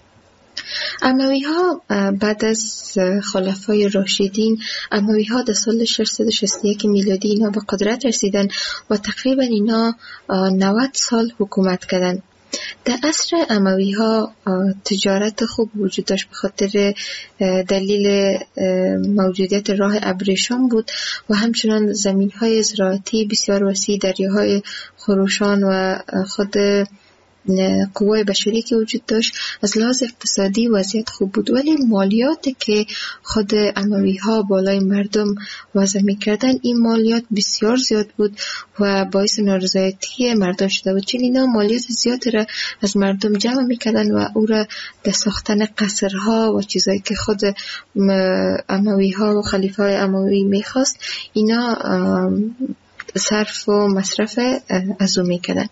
اموی ها بعد از خلفای راشدین، اموی ها در سال ششصد و شصت و یک میلادی اینا به قدرت رسیدن و تقریبا اینا نود سال حکومت کردن. در عصر اموی ها تجارت خوب وجود داشت به خاطر دلیل موجودیت راه ابریشم بود و همچنان زمین های زراعتی بسیار وسیع، دریاهای خروشان و خود قوای بشری که وجود داشت. از لحاظ اقتصادی وضعیت خوب بود، ولی مالیات که خود اموی ها بالای مردم وضع می کردن، این مالیات بسیار زیاد بود و باعث نارضایتی مردم شده بود، چون اینا مالیات زیاد را از مردم جمع می کردن و او را در ساختن قصرها و چیزایی که خود اموی ها و خلیفه های اموی می خواست اینا صرف و مصرف از او می کردن.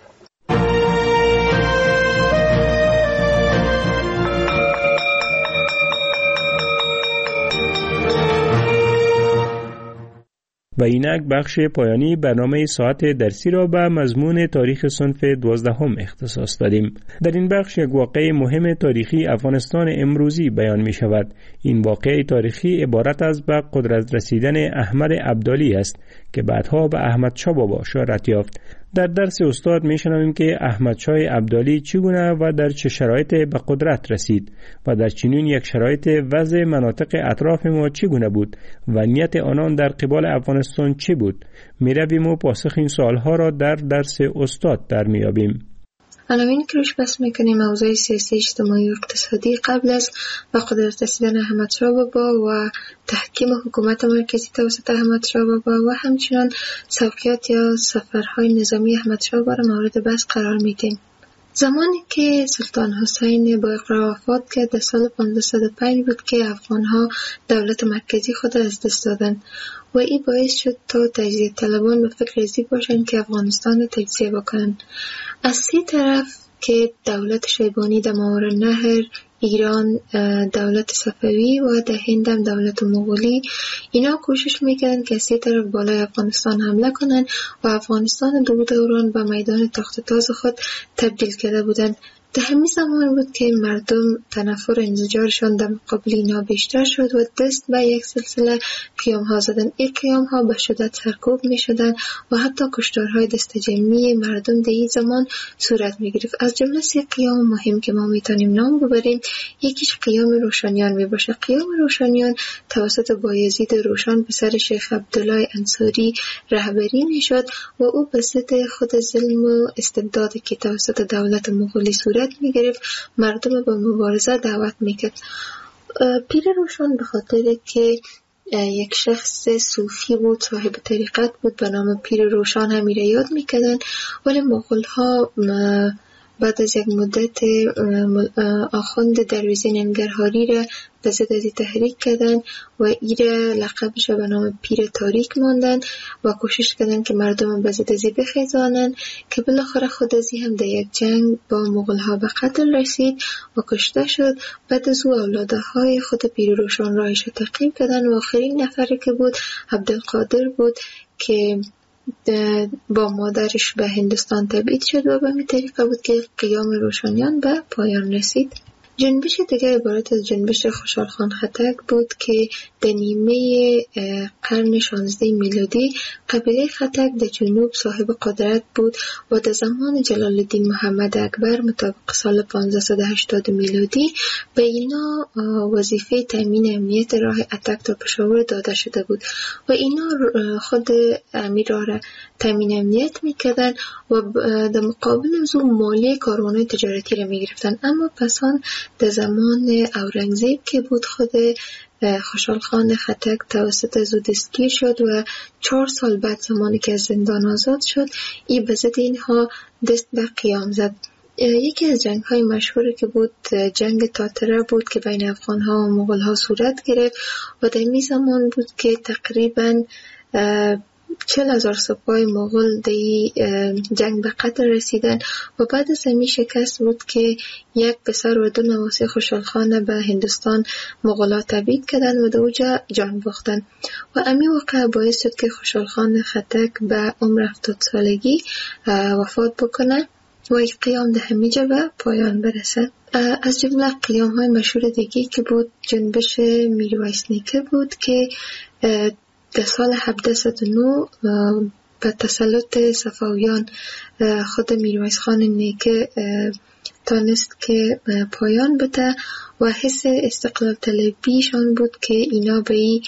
و اینک بخش پایانی برنامه ساعت درسی را به مضمون تاریخ صنف دوازدهم اختصاص دادیم. در این بخش یک واقعه مهم تاریخی افغانستان امروزی بیان می شود. این واقعه تاریخی عبارت از به قدرت رسیدن احمد ابدالی است که بعدها به احمد شاه بابا شهرت یافت. در درس استاد می شنویم که احمد شاه ابدالی چگونه و در چه شرایط به قدرت رسید و در چنین یک شرایط وضع مناطق اطراف ما چگونه بود و نیت آنان در قبال افغانستان چی بود. می رویم و پاسخ این سوالها را در درس استاد در می یابیم. عناوینی که روش بحث میکنیم موضوع سیاسی، اجتماعی و اقتصادی قبل از به قدرت رسیدن احمد شاه بابا و تحکیم حکومت مرکزی توسط احمد شاه بابا و همچنان سوقیات یا سفرهای نظامی احمد شاه بابا را مورد بحث قرار میدیم. زمانی که سلطان حسین با اقرار وفات کرد در سال پانزده صد و پنج بود که افغانها دولت مرکزی خود از دست دادند و این باعث شد تا تجزیه طلبان به فکر ازی باشند که افغانستان را تجزیه بکنند. از سی طرف که دولت شیبانی در ماوراءالنهر، ایران دولت صفوی و در هند هم دولت مغولی، اینا کوشش میکردن که از سی طرف بالای افغانستان حمله کنن و افغانستان دو دوران به میدان تخت تاز خود تبدیل کرده بودند. در همین زمان بود که مردم تنفر انزجارشان در مقابل اینا بیشتر شد و دست به یک سلسله قیام ها زدن. این قیام ها به شدت سرکوب می شدن و حتی کشتارهای دست جمعی مردم در این زمان صورت می گرفت. از جمله سه قیام مهم که ما می تانیم نام ببریم، یکیش قیام روشنیان می باشه. قیام روشنیان توسط بایزید روشن پسر شیخ عبدالله انصاری رهبری می شد و او به ضد خود ظلم و استبدادی که توسط دولت مغولی صورت می گرفت مردم به مبارزه دعوت می کرد. پیر روشن به خاطر که یک شخص صوفی بود، صاحب طریقت بود، به نام پیر روشن همی را یاد می کردن، ولی مغول ها بعد از یک مدت آخوند درویزی ننگرهاری را به ضد از تحریک کردن و ایره لقبش به نام پیر تاریک ماندن و کوشش کردن که مردم به ضد ازی بخیزانن که بالاخره خود ازی هم در یک جنگ با مغول ها به قتل رسید و کشته شد. بعد از او اولاده های خود پیر روشن راهش تعقیب کردن و آخرین نفری که بود عبدالقادر بود که با مادرش به هندوستان تبعید شد و به همین طریقه بود که قیام روشنیان به پایان رسید. جنبش دیگر عبارت از جنبش خوشحال خان خټک بود که در نیمه قرن شانزده میلادی قبیله خټک در جنوب صاحب قدرت بود و در زمان جلال الدین محمد اکبر مطابق سال پانزده و هشتاد میلادی به اینا وظیفه تامین امنیت راه اتک تا پشاور داده شده بود و اینا خود امیر را تامین امنیت میکردن و در مقابل از اون مالی کاروان‌های تجارتی را میگرفتن. اما پسان در زمان اورنگزیب که بود خود خوشحال خان خټک توسط از او دستگیر شد و چهار سال بعد زمانی که از زندان آزاد شد این به ضد اینها دست به قیام زد. یکی از جنگ های مشهوری که بود جنگ تاتره بود که بین افغان ها و مغول ها صورت گرفت و در این زمان بود که تقریباً چل هزار سپاه مغول دی جنگ به قتل رسیدن و بعد از همی شکست بود که یک پسر و دو نواسی خوشحال خان به هندوستان مغولا تبعید کردن و در اوجا جان باختن و امی واقع باعث شد که خوشحال خان خټک به عمر هفتاد سالگی وفات بکنه و یک قیام در همیجا به پایان برسه. از جمله قیام های مشهور دیگی که بود جنبش میرویس نیکه بود که در سال هفده صد و نه به تسلط صفویان خود میرویس خان نیکه تانست که پایان بده و حس استقلال طلبیشان بود که اینا به این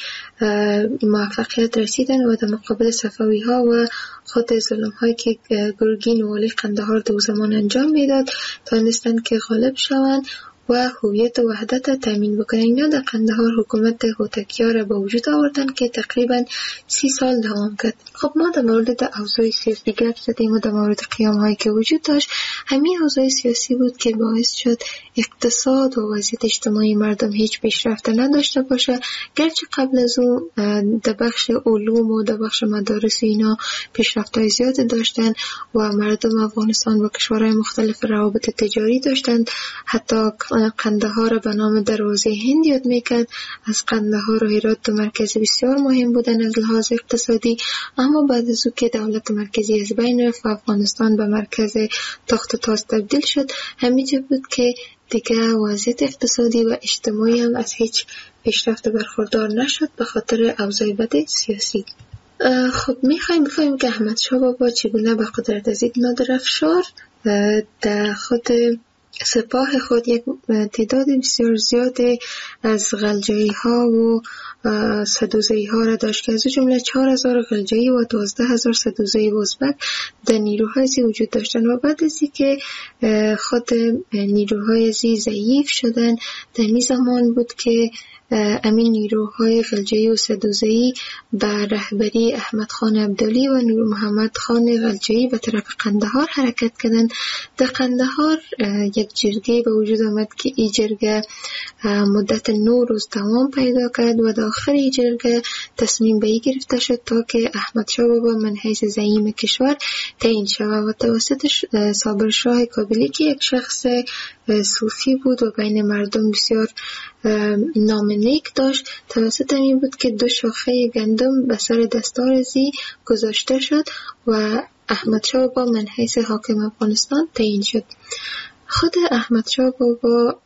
موفقیت رسیدن و در مقابل صفوی ها و خود ظلم هایی که گرگین والی قندهار دو زمان انجام میداد تانستن که غالب شوند و هویت و وحدت تامین بکنن. اینا در قندهار حکومت هوتکیا را به وجود آوردن که تقریبا سی سال دوام کرد. خب ما در مورد در اوضاع سیاسی گپ زدیم و در مورد قیام هایی که وجود داشت. همین اوضاع سیاسی بود که باعث شد اقتصاد و وضعیت اجتماعی مردم هیچ پیشرفت نداشته باشه، گرچه قبل از اون در بخش علوم و در بخش مدارس اینا پیشرفت های زیاد داشتن و مردم افغانستان با کشورهای مختلف روابط تجاری داشتند. حتی قندهار به نام دروازه هند یاد میکرد. از قندهار و هرات دو مرکز بسیار مهم بودن از لحاظ اقتصادی، اما بعد از او که دولت مرکزی از بین رفت و افغانستان به مرکز تخت و تاج تبدیل شد، همیشه بود که دیگه وضعیت اقتصادی و اجتماعی هم از هیچ پیشرفت برخوردار نشد به خاطر اوضاع بد سیاسی. خب میخوایم بفهمیم که احمد شاه بابا چگونه به قدرت رسید. نادر افشار در خود سپاه خود یک تعداد بسیار زیاد از غلجایی ها و سدوزایی ها را داشت که از جمله چهار هزار غلجایی و دوازده هزار سدوزایی و ازبک در نیروهای زی وجود داشتن و بعد از که خود نیروهای زی ضعیف شدن در این زمان بود که امین نیروهای غلجایی و سدوزایی به رهبری احمد خان عبدالی و نور محمد خان غلجایی به طرف قندهار حرکت کردند. در قندهار یک جرگه به وجود آمد که این جرگه مدت نو روز دوام پیدا کرد و در آخر این جرگه تصمیم به این گرفته شد تا که احمد شاه بابا من حیث زعیم کشور تعیین شود و توسط صابر شاه کابلی که یک شخص صوفی بود و بین مردم بسیار نام نیک داشت، توسط این بود که دو شاخه گندم به سر دستار زی گذاشته شد و احمد شاه بابا من حیث حاکم افغانستان تعیین شد. خود احمد شاه بابا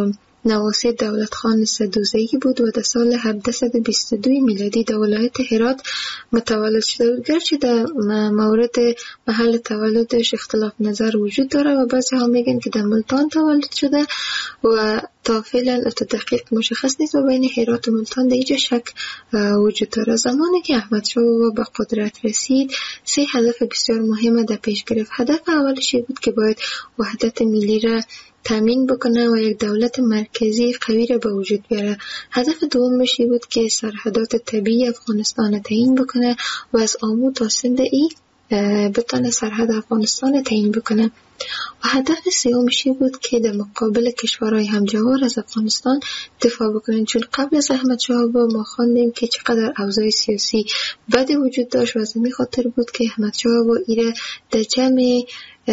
نواسی دولت خان سدوزایی بود و در سال هفتصد و بیست و دو میلادی در ولایت هرات متولد شده بود. گرچه در مورد محل تولدش اختلاف نظر وجود داره و بعضی ها میگن که در ملتان تولد شده و تا فعلا تا دقیق مشخص نیست و بین هرات و ملتان در اینجا شک وجود داره. زمانی که احمد شاه بابا به قدرت رسید سه هدف بسیار مهم در پیش گرفت. هدف اولش بود که باید وحدت ملی را تامین بکنه و یک دولت مرکزی قوی را به وجود بیاره. هدف دومش بود که سرحدات طبیعی افغانستان تعیین بکنه و از آمو تا سند ای بتونه سرحد افغانستان تعیین بکنه. و هدف سومش بود که در مقابل کشورهای همجوار از افغانستان دفاع بکنن، چون قبل از احمد شاه بابا ما خواندیم که چقدر اوضاع سیاسی بد وجود داشت و از این خاطر بود که احمد شاه بابا ایره در جمع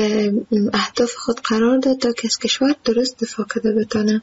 اهداف خود قرار داد تا که از کشور درست دفاع کرده بتانه.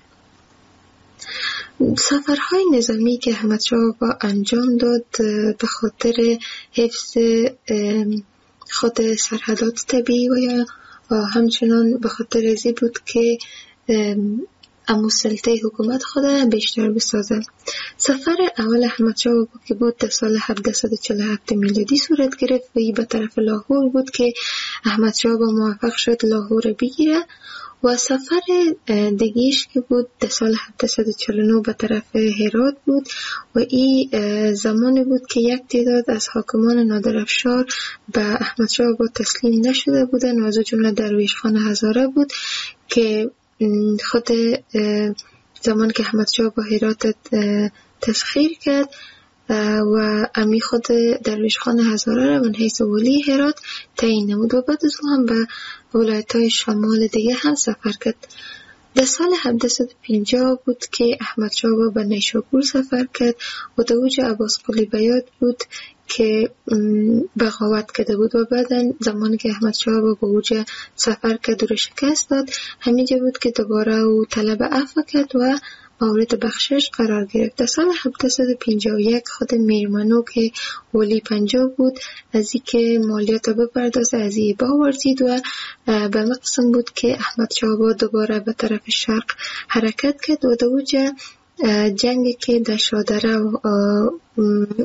سفرهای نظامی که احمد شاه بابا انجام داد به خاطر حفظ خود سرحدات طبیعی و یا همچنان به خاطر ازی بود که امو سلطه حکومت خود بیشتر بسازه. سفر اول احمد شاه بابا که بود در سال هفتصد و چهل و هفت میلادی صورت گرفت و ای به طرف لاهور بود که احمد شاه بابا موفق شد لاهور بگیره و سفر دیگیش که بود در سال هفتصد و چهل و نه به طرف هرات بود و این زمانی بود که یک تعداد از حاکمان نادر افشار به احمد شاه بابا تسلیم نشده بودن و از جمله درویش خان هزاره بود که خود زمان که احمد شاه با هرات تسخیر کرد و امی خود درویش خان هزاره را من حیث ولی هرات تعیین نمود و بعد از اون هم به ولایت های شمال دیگه هم سفر کرد. در سال هفتصد و پنجاه بود که احمد شاه با به نیشابور سفر کرد و در اوج عباس قلی بیات بود که بغاوت کرده بود و بعدا زمانی که احمد شاه با به اوج سفر کرد و را شکست داد، همینجا بود که دوباره او طلب عفو کرد و مورد بخشش قرار گرفت. در سال هفتصد و پنجاه و یک خود میرمنو که ولی پنجاب بود از این که مالیات را بپردازه از این باورزید و به مقصد بود که احمد شاه با دوباره به طرف شرق حرکت کرد و در اوج جنگی که در شادره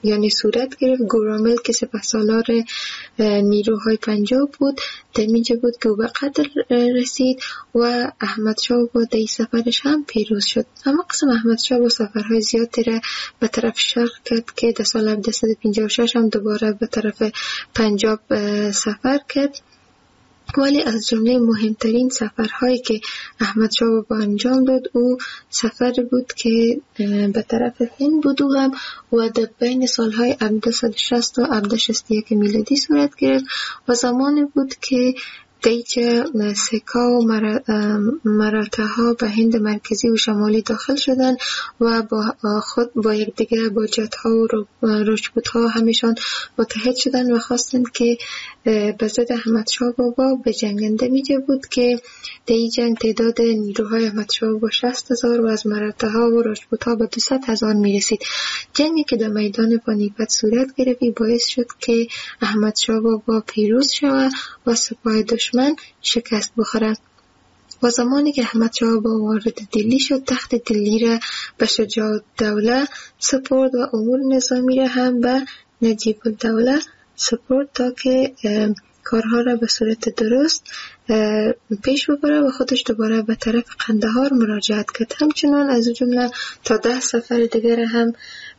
یعنی صورت گرفت. گورامل که سپهسالار نیروهای پنجاب بود در اینجا بود که او به قتل رسید و احمد شاه با دی سفرش هم پیروز شد. اما قسم احمد شاه با سفرهای زیادی را به طرف شرق کرد که در سال هزار و دویست و پنجاه و شش هم دوباره به طرف پنجاب سفر کرد. ولی از جمله مهمترین سفرهایی که احمد شاه با انجام داد او سفر بود که به طرف هند بود و هم و در بین سالهای هزار و دویست و شصت و هزار و دویست و شصت و یک میلادی صورت گرفت و زمانی بود که دیگه سکا و مراتع ها به هند مرکزی و شمالی داخل شدن و با خود با یک دیگه با جت ها و راجپوت ها همیشان متحد شدن و خواستند که به ضد احمد شاه بابا به جنگنده میجه بود که در این جنگ تعداد نیروهای احمد شاه با شصت هزار و از مراتع ها و راجپوت ها با دویست هزار میرسید. جنگی که در میدان پانیپت صورت گرفت باعث شد که احمد شاه بابا پیروز شود و سپاه دشمن شکست بخورد. و زمانی که احمد شاه بابا وارد دلی شد تخت دلی را به شجاع الدوله سپرد و امور نظامی را هم به نجیب الدوله سپرد تا که کارها را به صورت درست پیش ببره و خودش دوباره به طرف قندهار مراجعت کرد. همچنان از جمله تا ده سفر دیگر هم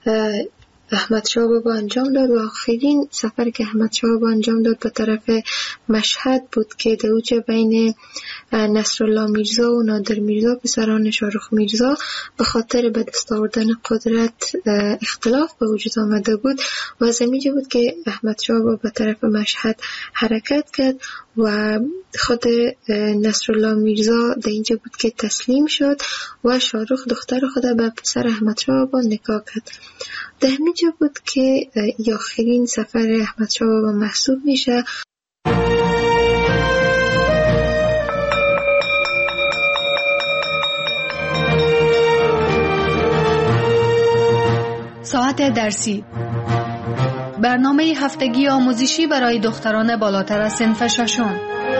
احمد شاه بابا انجام داد و آخرین سفر که احمد شاه بابا انجام داد به طرف مشهد بود که در اوج بین نصرالله میرزا و نادر میرزا پسران شاهرخ میرزا به خاطر به دست آوردن قدرت اختلاف به وجود آمده بود و از اینجا بود که احمد شاه بابا به طرف مشهد حرکت کرد و خود نصرالله میرزا در اینجا بود که تسلیم شد و شاهرخ دختر خود به پسر احمد شاه بابا نکاح کرد. در همینجا بود که آخرین سفر احمد شاه بابا محسوب میشه. ساعت درسی، برنامه هفتگی آموزشی برای دختران بالاتر از صنف ششم.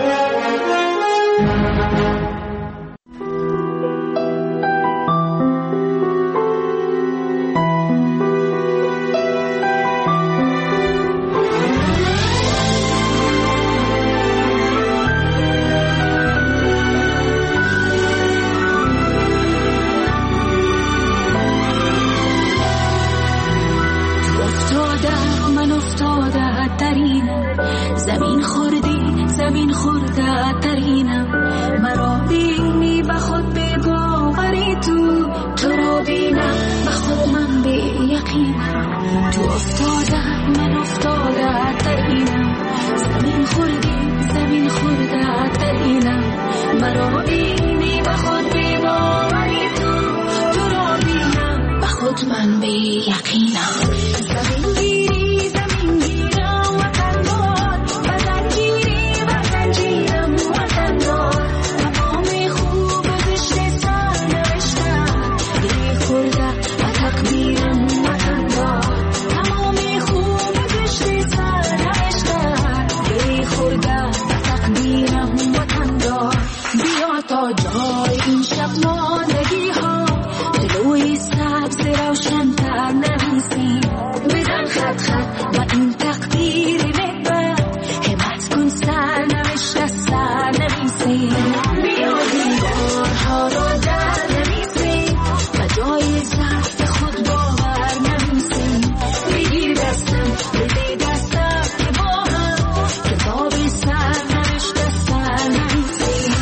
زمین خوردی زمین خورده ترینم مرا بینی به خود به باوری تو تو را بینم به خود من به یقینم تو افتاده من افتاده ترینم زمین خوردی زمین خورده ترینم مرا بینی به خود به باوری تو تو را بینم به خود من به یقینم زمین گیری زمین گیرم وطن دار وطن گیری وطن جیرم وطن دار تمام خوب بشت سر نوشتم بی خورده و تقدیرم وطن دار تمام خوب بشت سر نوشتم بی خورده و تقدیرم وطن دار بیا تا جای این شب ماندگی ها جلوی سبز روشن تر نویسیم بدن خط خط و این تقدیر محبت همت کن سر نوشته سر نویسیم بیا دیوارها را در نویسیم و جای ضعف خود باور نویسیم بگیر دستم بده دستم که با هم کتاب سر نوشته سر نویسیم